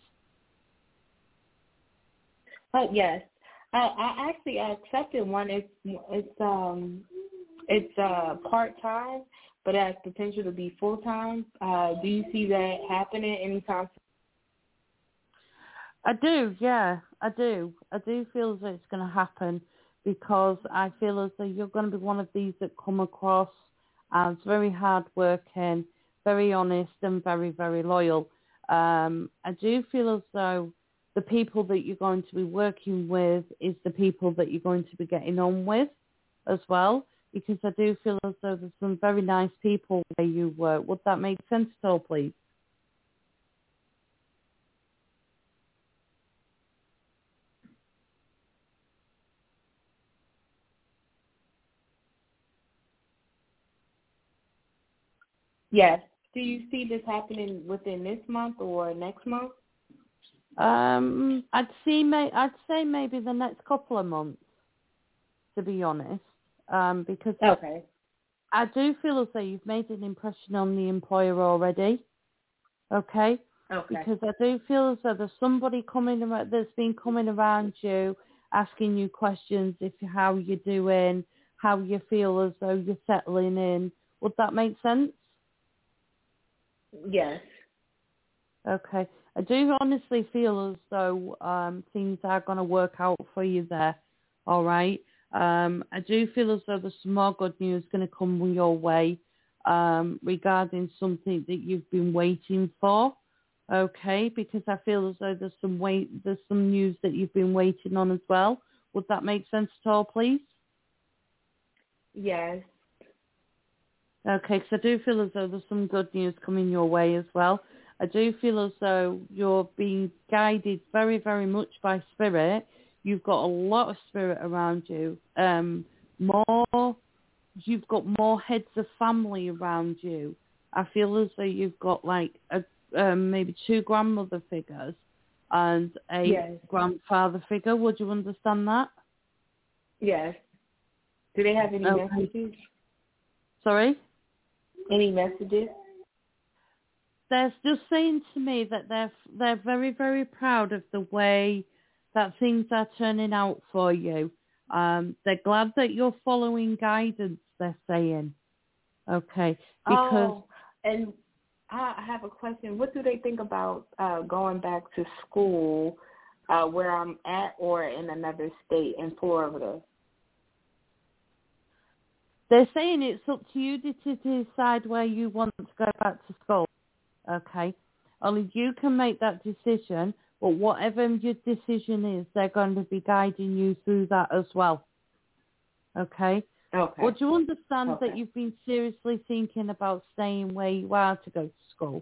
Uh, yes. I, I actually accepted one. It's it's um it's uh part time, but it has potential to be full time. Uh, do you see that happening anytime? I do, yeah, I do. I do feel as though it's going to happen because I feel as though you're going to be one of these that come across as very hard-working, very honest, and very, very loyal. Um, I do feel as though the people that you're going to be working with is the people that you're going to be getting on with as well, because I do feel as though there's some very nice people where you work. Would that make sense at all, please? Yes. Do you see this happening within this month or next month? Um, I'd see. May I'd say maybe the next couple of months, to be honest, um, because okay. I do feel as though you've made an impression on the employer already. Okay. Okay. Because I do feel as though there's somebody coming around, that's been coming around you, asking you questions, if how you're doing, how you feel as though you're settling in. Would that make sense? Yes. Okay. I do honestly feel as though um, things are going to work out for you there. All right. Um, I do feel as though there's some more good news going to come your way um, regarding something that you've been waiting for. Okay, because I feel as though there's some wait, there's some news that you've been waiting on as well. Would that make sense at all, please? Yes. Okay, because I do feel as though there's some good news coming your way as well. I do feel as though you're being guided very, very much by spirit. You've got a lot of spirit around you. Um, more, you've got more heads of family around you. I feel as though you've got like a um, maybe two grandmother figures and a yes. grandfather figure. Would you understand that? Yes. Do they have any okay. messages? Sorry? Any messages? They're just saying to me that they're they're very, very proud of the way that things are turning out for you. Um, they're glad that you're following guidance, they're saying. Okay. Because oh, and I have a question. What do they think about uh, going back to school uh, where I'm at or in another state in Florida? They're saying it's up to you to decide where you want to go back to school. Okay? Only you can make that decision, but whatever your decision is, they're going to be guiding you through that as well. Okay? Okay. Would you understand okay. that you've been seriously thinking about staying where you are to go to school?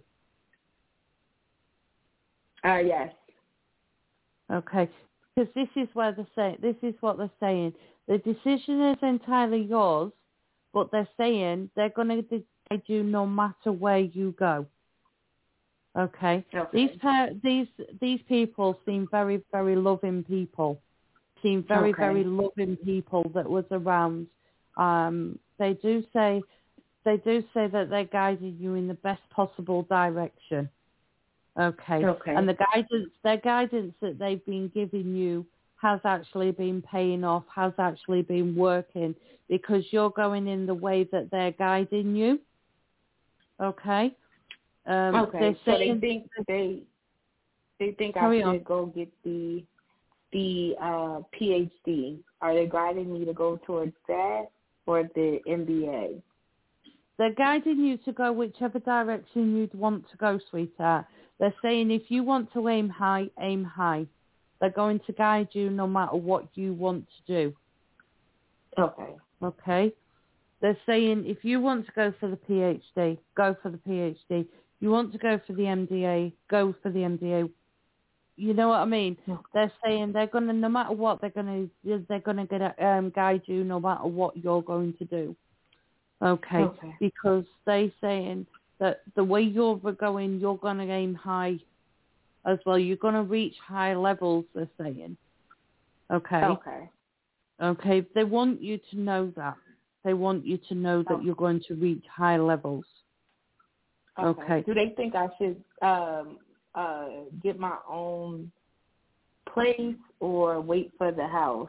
Uh, yes. Okay. Because this is where they're saying, this is what they're saying. The decision is entirely yours, but they're saying they're going to decide you no matter where you go. Okay. okay. These par- these these people seem very, very loving people. Seem very, okay. very loving people that was around. Um, they do say they do say that they're guiding you in the best possible direction. Okay. Okay. And the guidance, their guidance that they've been giving you has actually been paying off, has actually been working, because you're going in the way that they're guiding you. Okay? Um, okay, so saying, they think they they think I Carry should on. go get the the uh, PhD. Are they guiding me to go towards that or the M B A? They're guiding you to go whichever direction you'd want to go, sweetheart. They're saying if you want to aim high, aim high. They're going to guide you no matter what you want to do. Okay. Okay? They're saying if you want to go for the PhD, go for the PhD. You want to go for the M D A, go for the M D A. You know what I mean? Okay. They're saying they're gonna, no matter what, they're gonna they're gonna get um, guide you no matter what you're going to do. Okay? Okay. Because they're saying that the way you're going, you're gonna aim high as well. You're gonna reach high levels. They're saying. Okay. Okay. Okay. They want you to know that. They want you to know that Okay. you're going to reach high levels. Okay. Okay. Do they think I should um, uh, get my own place or wait for the house?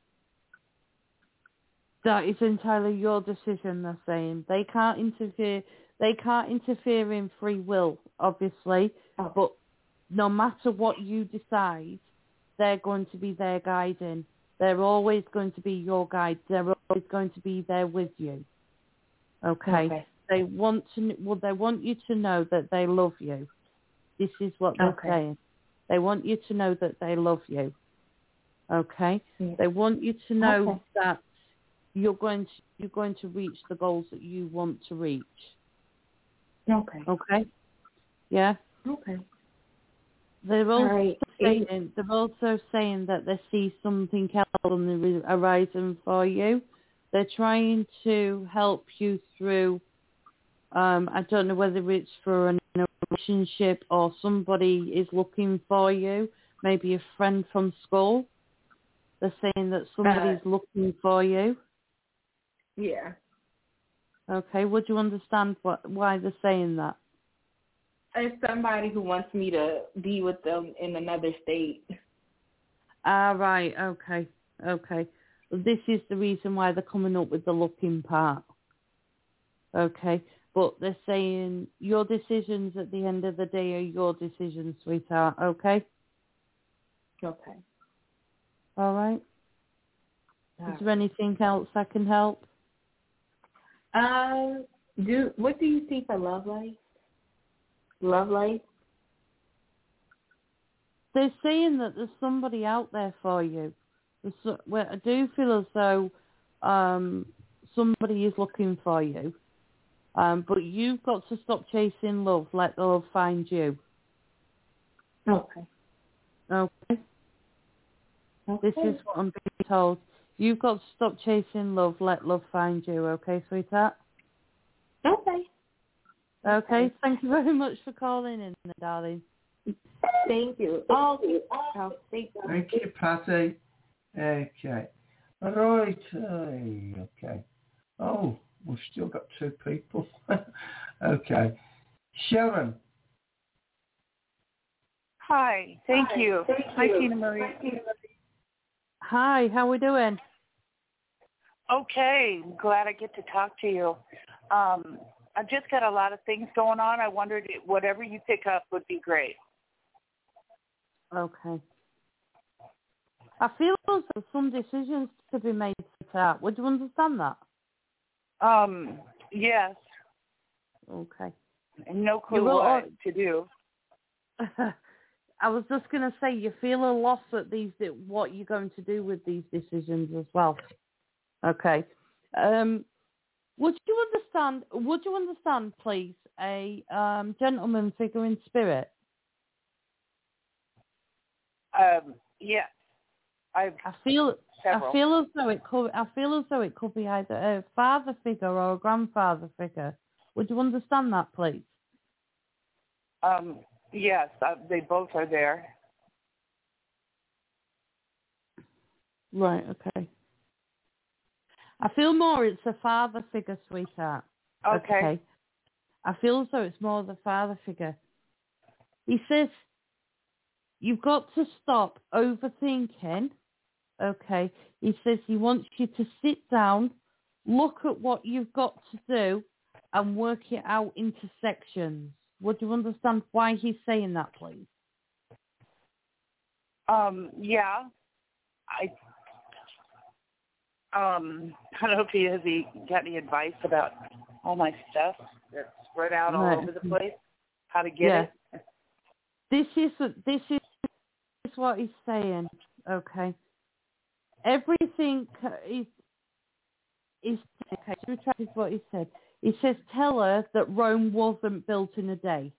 That is entirely your decision, they're saying. They can't interfere. They can't interfere in free will, obviously. Oh. But no matter what you decide, they're going to be there guiding. They're always going to be your guide. They're always going to be there with you. Okay. Okay. They want to. Well, they want you to know that they love you. This is what they're Okay. saying. They want you to know that they love you. Okay. Yeah. They want you to know Okay. that you're going to you're going to reach the goals that you want to reach. Okay. Okay. Yeah. Okay. They're also right. saying they're also saying that they see something else on the horizon for you. They're trying to help you through. Um, I don't know whether it's for a relationship or somebody is looking for you. Maybe a friend from school. They're saying that somebody's Uh, looking for you. Yeah. Okay. Would you understand what why they're saying that? It's somebody who wants me to be with them in another state. Ah, right. Okay. Okay. Well, this is the reason why they're coming up with the looking part. Okay. But they're saying your decisions at the end of the day are your decisions, sweetheart. Okay? Okay. All right. All Is there anything else I can help? Um, do what do you see for love life? Love life? They're saying that there's somebody out there for you. There's so, well, I do feel as though um, somebody is looking for you. Um, but you've got to stop chasing love. Let the love find you. Okay. Okay? Okay. This is what I'm being told. You've got to stop chasing love. Let love find you. Okay, sweetheart? Okay. Okay. Thank you very much for calling in, darling. Thank you. Oh, oh thank you. Thank you, Patty. Okay. All right. uh, Okay. Oh, we've still got two people. Okay. Sharon. Hi. Thank Hi. you. Thank Hi, you. Tina Marie. Hi. How we doing? Okay. Glad I get to talk to you. Um, I've just got a lot of things going on. I wondered if whatever you pick up would be great. Okay. I feel there's some decisions to be made out. Would you understand that? Um, yes. Okay. And no clue You will, what to do. I was just going to say, you feel a loss at these, what you're going to do with these decisions as well. Okay. Um, would you understand, would you understand, please, a um, gentleman figure in spirit? Um, yes. I've I feel several. I feel as though it could I feel as though it could be either a father figure or a grandfather figure. Would you understand that, please? Um, yes, uh, they both are there. Right, okay. I feel more it's a father figure, sweetheart. Okay. okay. I feel as though it's more the father figure. He says, you've got to stop overthinking Okay. He says he wants you to sit down, look at what you've got to do, and work it out into sections. Would you understand why he's saying that, please? Um, yeah. I um I don't know if he has he got any advice about all my stuff that's spread out all Right. over the place. How to get Yeah. it. This is this is what he's saying. Okay. Everything is is okay. To retract is what he said. He says, "Tell her that Rome wasn't built in a day."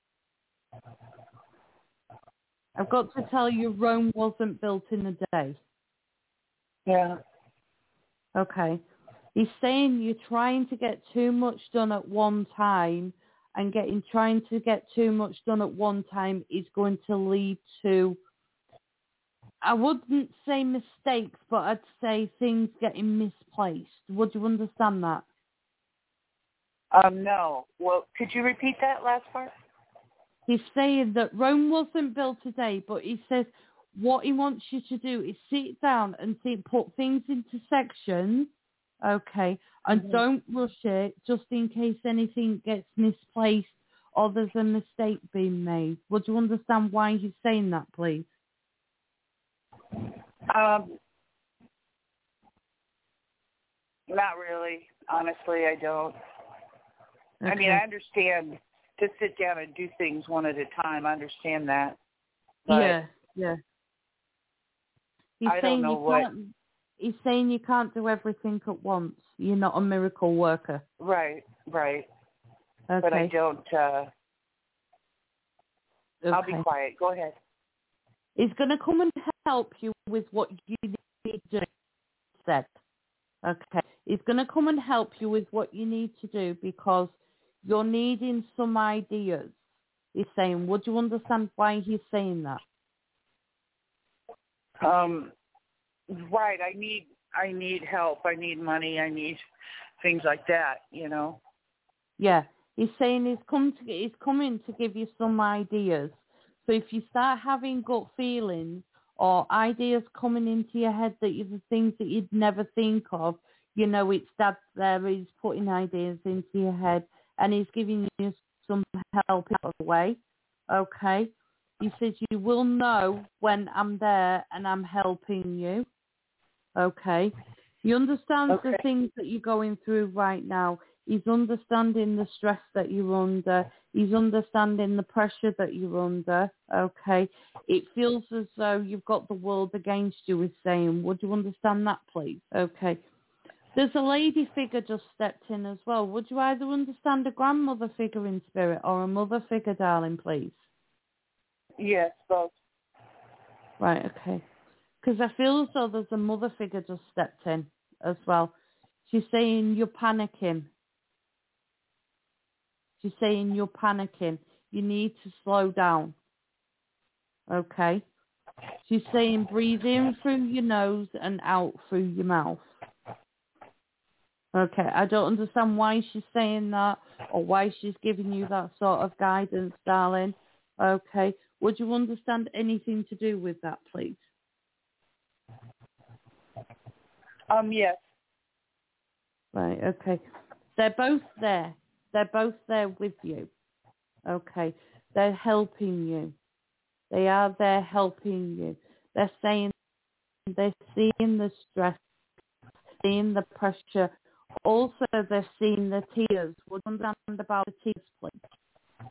I've got to tell you, Rome wasn't built in a day. Yeah. Okay. He's saying you're trying to get too much done at one time, and getting trying to get too much done at one time is going to lead to, I wouldn't say mistakes, but I'd say things getting misplaced. Would you understand that? Um, no. Well, could you repeat that last part? He's saying that Rome wasn't built today, but he says what he wants you to do is sit down and see, put things into sections, okay, and Mm-hmm. don't rush it just in case anything gets misplaced or there's a mistake being made. Would you understand why he's saying that, please? Um, not really. Honestly, I don't. Okay. I mean, I understand to sit down and do things one at a time. I understand that. But yeah, yeah. He's I saying don't know you what. can't. He's saying you can't do everything at once. You're not a miracle worker. Right, right. Okay. But I don't. Uh, okay. I'll be quiet. Go ahead. He's going to come and help you with what you need to do. Said. Okay. He's going to come and help you with what you need to do because you're needing some ideas. He's saying, would you understand why he's saying that? Um, right. I need. I need help. I need money. I need things like that. You know. Yeah. He's saying he's come to. He's coming to give you some ideas. So if you start having gut feelings or ideas coming into your head that you the things that you'd never think of, you know it's Dad there. He's putting ideas into your head and he's giving you some help out of the way. Okay. He says you will know when I'm there and I'm helping you. Okay. He understands Okay. the things that you're going through right now. He's understanding the stress that you're under. He's understanding the pressure that you're under. Okay. It feels as though you've got the world against you, he's saying. Would you understand that, please? Okay. There's a lady figure just stepped in as well. Would you either understand a grandmother figure in spirit or a mother figure, darling, please? Yes, both. Right, okay. Because I feel as though there's a mother figure just stepped in as well. She's saying you're panicking. She's saying you're panicking. You need to slow down. Okay? She's saying breathe in through your nose and out through your mouth. Okay, I don't understand why she's saying that or why she's giving you that sort of guidance, darling. Okay, would you understand anything to do with that, please? Um, yes. Right, okay. They're both there. They're both there with you. Okay, they're helping you. They are there helping you. They're saying, they're seeing the stress, seeing the pressure. Also, they're seeing the tears. Would you understand about the tears, please?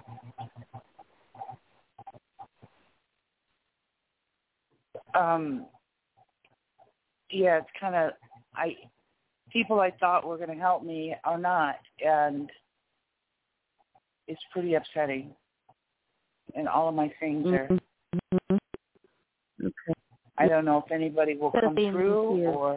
Um, yeah, it's kind of, I, people I thought were going to help me are not, and it's pretty upsetting. And all of my things are, Mm-hmm. Okay. I don't know if anybody will They're come seeing the through tears. or,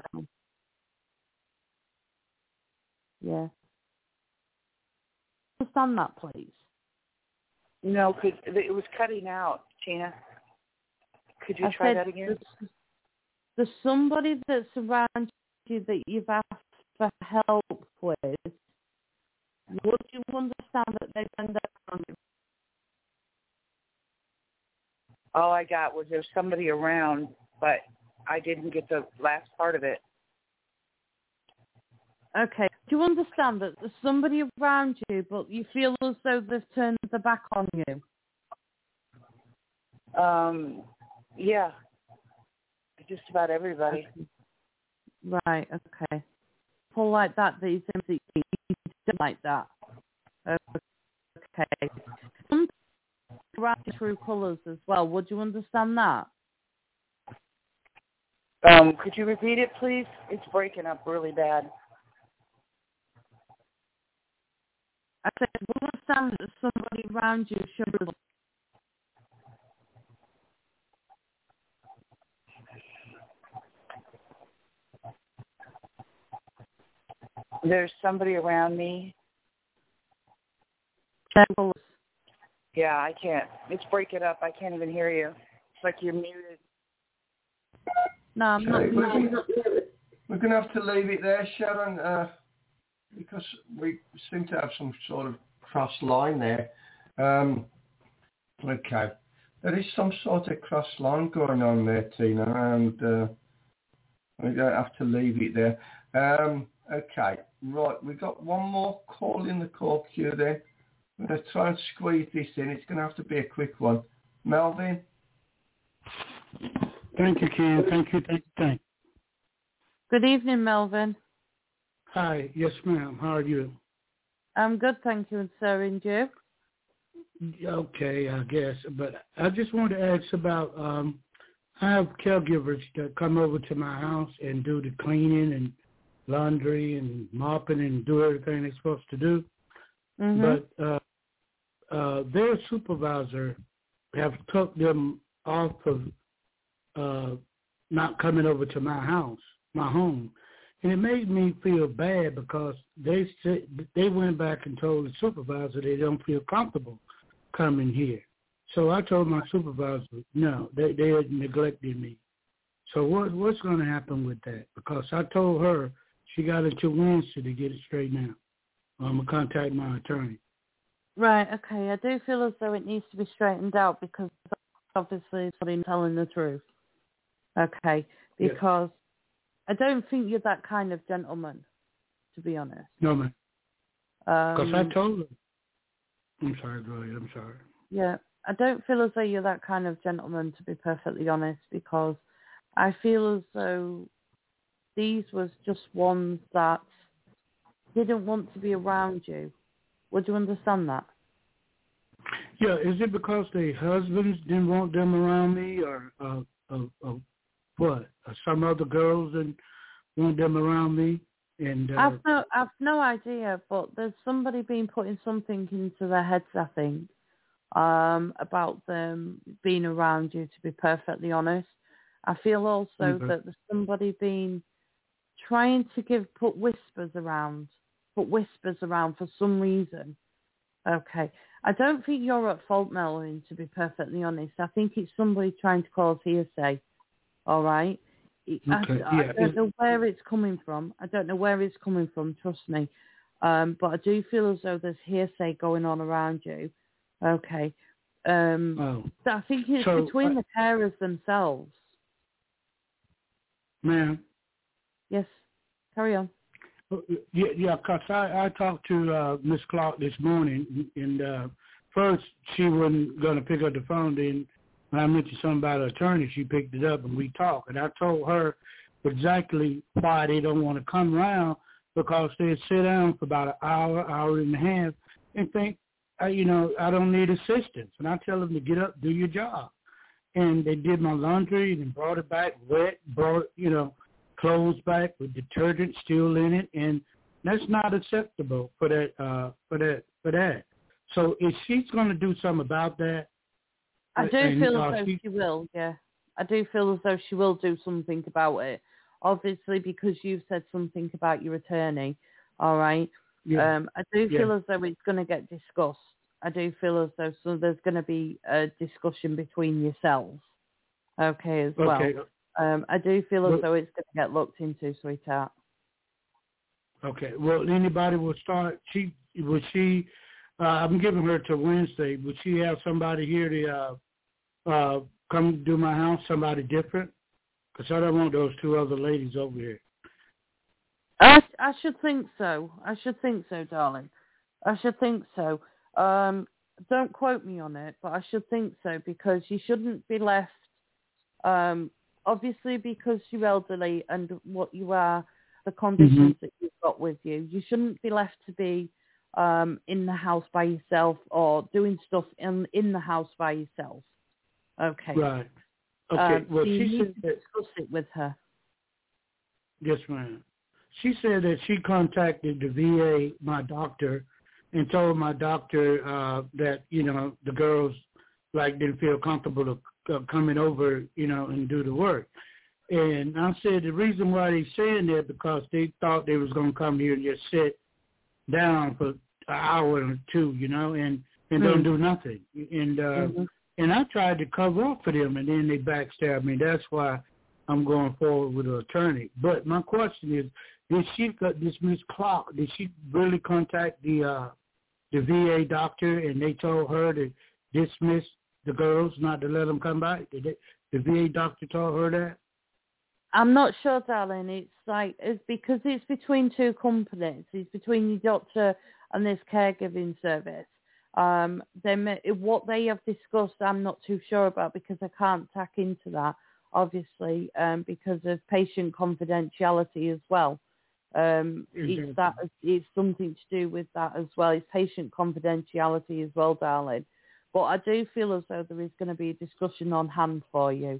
Yeah. Understand that, please. no, could, it was cutting out, Tina. Could you I try said that again? There's, there's somebody that's around you that you've asked for help with. Would you understand that they send that from you? All I got was there's somebody around, but I didn't get the last part of it. Okay. Do you understand that there's somebody around you, but you feel as though they've turned their back on you? Um, yeah. Just about everybody. Okay. Right, okay. People like that, that you think that you don't like that. Okay. Some people around you through colours as well. Would you understand that? Um, could you repeat it, please? It's breaking up really bad. I said, would you understand that somebody around you should... There's somebody around me. Yeah, I can't. It's breaking up. I can't even hear you. It's like you're muted. No, I'm not. Okay, we're, we're going to have to leave it there, Sharon, uh, because we seem to have some sort of cross line there. Um, okay. There is some sort of cross line going on there, Tina, and uh, we're going to have to leave it there. Um, okay, right. We've got one more call in the call queue then. I'm going to try and squeeze this in. It's going to have to be a quick one. Melvin? Thank you, Ken. Thank you. Thank you. Thank you. Good evening, Melvin. Hi. Yes, ma'am. How are you? I'm good, thank you, and sir, and you? Okay, I guess. But I just wanted to ask about, um, I have caregivers that come over to my house and do the cleaning and laundry and mopping and do everything they're supposed to do. Mm-hmm. But uh, uh, their supervisor have took them off of uh, not coming over to my house, my home. And it made me feel bad because they said, they went back and told the supervisor they don't feel comfortable coming here. So I told my supervisor, no, they they had neglected me. So what what's going to happen with that? Because I told her she got until Wednesday to get it straightened out. I'm going to contact my attorney. Right, okay. I do feel as though it needs to be straightened out because obviously it's not telling the truth. Okay, because yeah. I don't think you're that kind of gentleman, to be honest. No, man. Because um, I told her. I'm sorry, go ahead. I'm sorry. Yeah, I don't feel as though you're that kind of gentleman, to be perfectly honest, because I feel as though these was just ones that didn't want to be around you. Would you understand that? Yeah, is it because their husbands didn't want them around me, or uh, uh, uh, what? Or some other girls didn't want them around me? And uh, I've no, I've no idea, but there's somebody been putting something into their heads, I think, um, about them being around you, to be perfectly honest. I feel also mm-hmm. that there's somebody been trying to give, put whispers around, put whispers around for some reason. Okay. I don't think you're at fault, Melvin, to be perfectly honest. I think it's somebody trying to cause hearsay. All right? Okay. I, yeah. I don't know where it's coming from. I don't know where it's coming from, trust me. Um, but I do feel as though there's hearsay going on around you. Okay. Um, oh. So I think it's so, between uh, the carers themselves. Ma'am? Yes. Carry on. Yeah, yeah. Cause I, I talked to uh, Miss Clark this morning, and uh, first she wasn't going to pick up the phone. Then when I mentioned something about her attorney, she picked it up, and we talked. And I told her exactly why they don't want to come around, because they sit down for about an hour, hour and a half, and think, uh, you know, I don't need assistance. And I tell them to get up, do your job. And they did my laundry and brought it back wet, brought, you know, clothes back with detergent still in it, and that's not acceptable for that. Uh, for that. For that. So if she's going to do something about that, I do and, feel uh, as though she, she will. Yeah, I do feel as though she will do something about it. Obviously, because you've said something about your attorney. All right. Yeah. Um, I do yeah. feel as though it's going to get discussed. I do feel as though so there's going to be a discussion between yourselves. Okay, as well. Okay. Um, I do feel as well, though it's going to get looked into, sweetheart. Okay. Well, anybody will start. She will she. Uh, I'm giving her to Wednesday. Would she have somebody here to uh, uh, come do my house? Somebody different? Because I don't want those two other ladies over here. I, I should think so. I should think so, darling. I should think so. Um, don't quote me on it, but I should think so because you shouldn't be left, um, obviously because you're elderly and what you are, the conditions mm-hmm. that you've got with you, you shouldn't be left to be um, in the house by yourself or doing stuff in, in the house by yourself. Okay. Right. Okay. Um, well, so you she need said to that, discuss it with her. Yes, ma'am. She said that she contacted the V A, my doctor, and told my doctor uh, that, you know, the girls, like, didn't feel comfortable to, uh, coming over, you know, and do the work. And I said the reason why they saying that because they thought they was going to come here and just sit down for an hour or two, you know, and, and mm. don't do nothing. And uh, mm-hmm. and I tried to cover up for them, and then they backstabbed me. That's why I'm going forward with an attorney. But my question is, did she, this Miss Clark, did she really contact the uh, the V A doctor, and they told her to dismiss the girls, not to let them come back? Did they, the V A doctor told her that? I'm not sure, darling. It's like it's because it's between two companies. It's between your doctor and this caregiving service. Um, they may, what they have discussed, I'm not too sure about because I can't tack into that, obviously, um, because of patient confidentiality as well. Um, exactly. It's that. It's something to do with that as well. It's patient confidentiality as well, darling. But I do feel as though there is going to be a discussion on hand for you.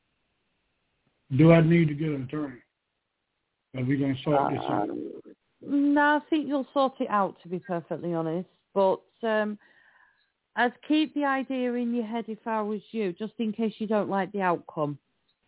Do I need to get an attorney? Are we going to sort this out? Um, no, I think you'll sort it out, to be perfectly honest. But um, I'd keep the idea in your head if I was you, just in case you don't like the outcome.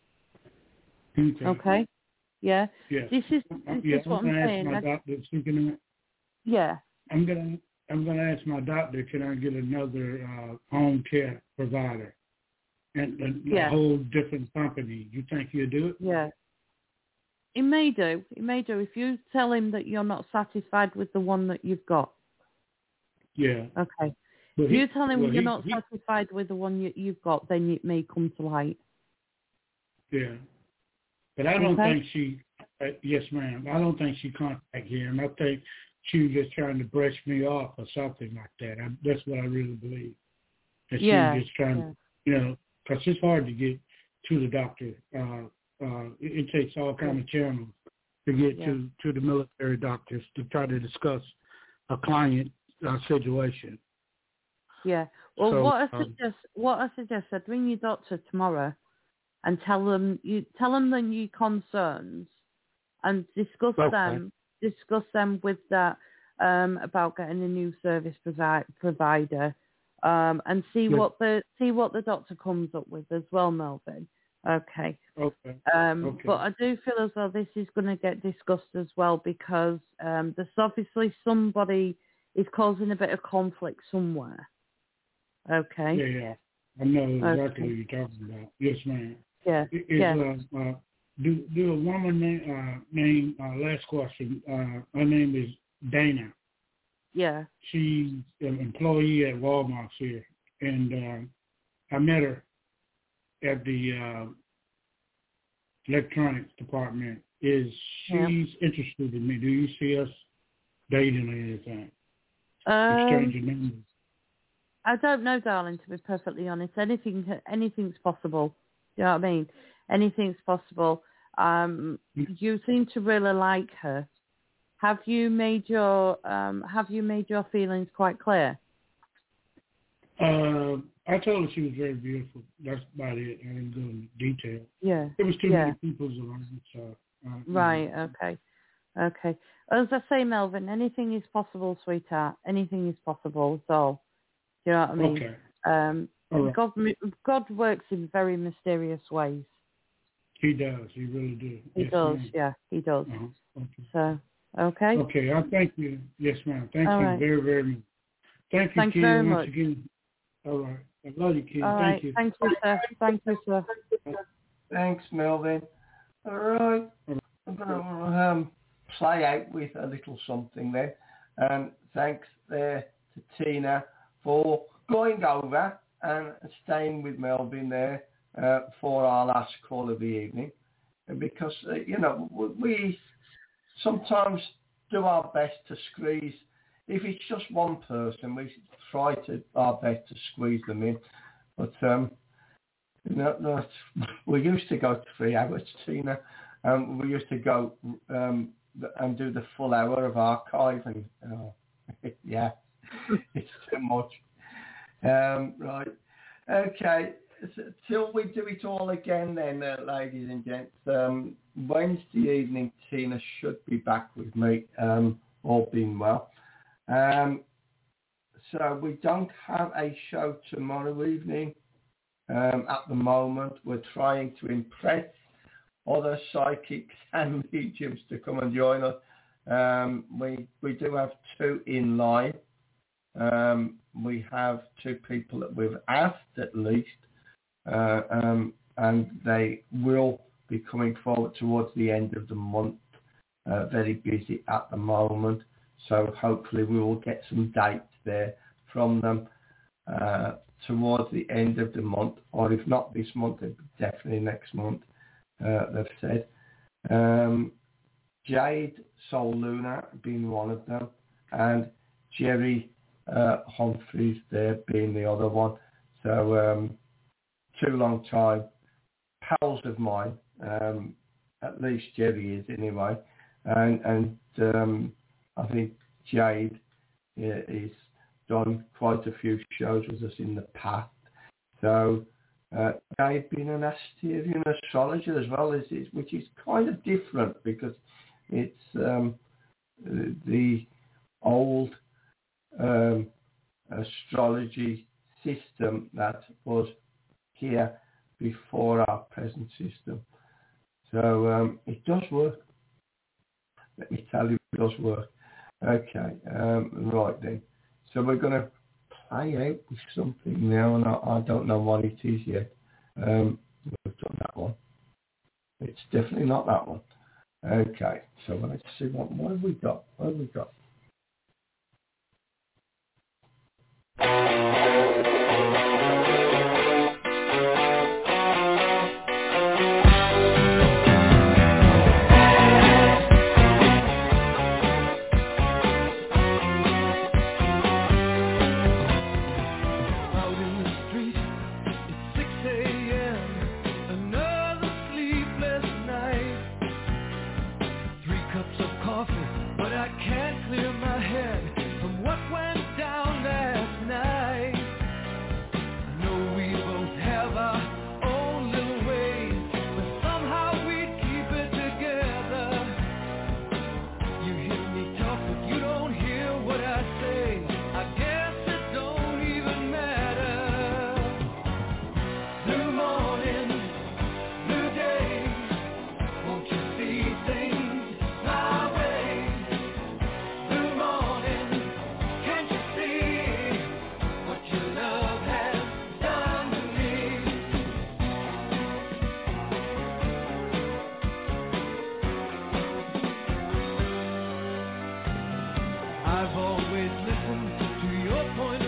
Okay. Okay? Yeah? Yes. This is, this yeah, is what I'm I'm gonna saying. ask my I, doctor, speaking of it, yeah. I'm going to I'm gonna ask my doctor, can I get another uh, home care provider? And a, yeah. a whole different company. You think he'll do it? Yeah. He may do. He may do. If you tell him that you're not satisfied with the one that you've got. Yeah. Okay. But if he, you tell him well, you're he, not he, satisfied with the one you, you've got, then it may come to light. Yeah. But I don't okay. think she, uh, yes, ma'am, I don't think she contacted him. I think she was just trying to brush me off or something like that. I, that's what I really believe. That yeah. she was just trying, yeah. you know, because it's hard to get to the doctor. Uh, uh, it, it takes all kinds of channels to get yeah. to, to the military doctors to try to discuss a client uh, situation. Yeah. Well, so, what I um, suggest, what I suggest, I'd ring your doctor tomorrow and tell them you tell them the new concerns and discuss okay. them, discuss them with that um, about getting a new service provi- provider. Um, and see yes. what the see what the doctor comes up with as well, Melvin. Okay. Okay. Um, okay. But I do feel as though this is going to get discussed as well because um, there's obviously somebody is causing a bit of conflict somewhere. Okay. Yeah, yeah. I know exactly okay. what you're talking about. Yes, ma'am. Yeah. Is, yeah. Uh, uh, do do a woman name, uh, name uh, last question. Uh, her name is Dana. Yeah. She's an employee at Walmart here, and um, I met her at the uh, electronics department. Is she's yeah. interested in me? Do you see us dating or anything? Um, Exchanging numbers? I don't know, darling. To be perfectly honest, anything anything's possible. You know what I mean? Anything's possible. Um, you seem to really like her. Have you made your um, Have you made your feelings quite clear? Uh, I told her she was very beautiful. That's about it. I didn't go into detail. Yeah. There was too yeah. many people around, so. Uh, right. You know. Okay. Okay. As I say, Melvin, anything is possible, sweetheart. Anything is possible. So, do you know what I mean? Okay. Um, right. God, God works in very mysterious ways. He does. He really does. He yes, does. ma'am. Yeah, he does. Uh-huh. Okay. So. Okay. Okay, I thank you. Yes, ma'am. Thank All you right. very, very much. Thank you, Thank Kim, you very once much. again. All right. I love you, Kim. All thank right. you. Thank you, sir. Thank you, sir. Thanks, Melvin. All right. I'm going to um, play out with a little something then. Um, thanks there to Tina for going over and staying with Melvin there uh, for our last call of the evening. because, uh, you know, we sometimes do our best to squeeze. If it's just one person, we try to our best to squeeze them in. But um, no, no, we used to go to three hours, Tina. Um, we used to go um, and do the full hour of archive, and oh, yeah, it's too much. Um, right, okay. So, till we do it all again, then, uh, ladies and gents. Um, Wednesday evening, Tina should be back with me, um, all being well. Um, so we don't have a show tomorrow evening. Um, at the moment, we're trying to impress other psychics and mediums to come and join us. Um, we we do have two in line. Um, we have two people that we've asked at least, uh, um, and they will be coming forward towards the end of the month. Uh, very busy at the moment, so hopefully we will get some dates there from them uh, towards the end of the month, or if not this month, definitely next month. Uh, they've said. Um, Jade Soul Luna being one of them, and Jerry uh, Humphreys there being the other one. So um, two long time pals of mine, um, at least Jerry is anyway, and, and um, I think Jade is done quite a few shows with us in the past. So Uh, I've been an Asterian astrologer as well, as it, which is kind of different because it's um, the old um, astrology system that was here before our present system. So um, it does work. Let me tell you, it does work. Okay, um, right then. So we're going to play out with something now, and I, I don't know what it is yet. Um, we've done that one. It's definitely not that one. Okay, so let's see what what have we got? What have we got? I've always listened to your point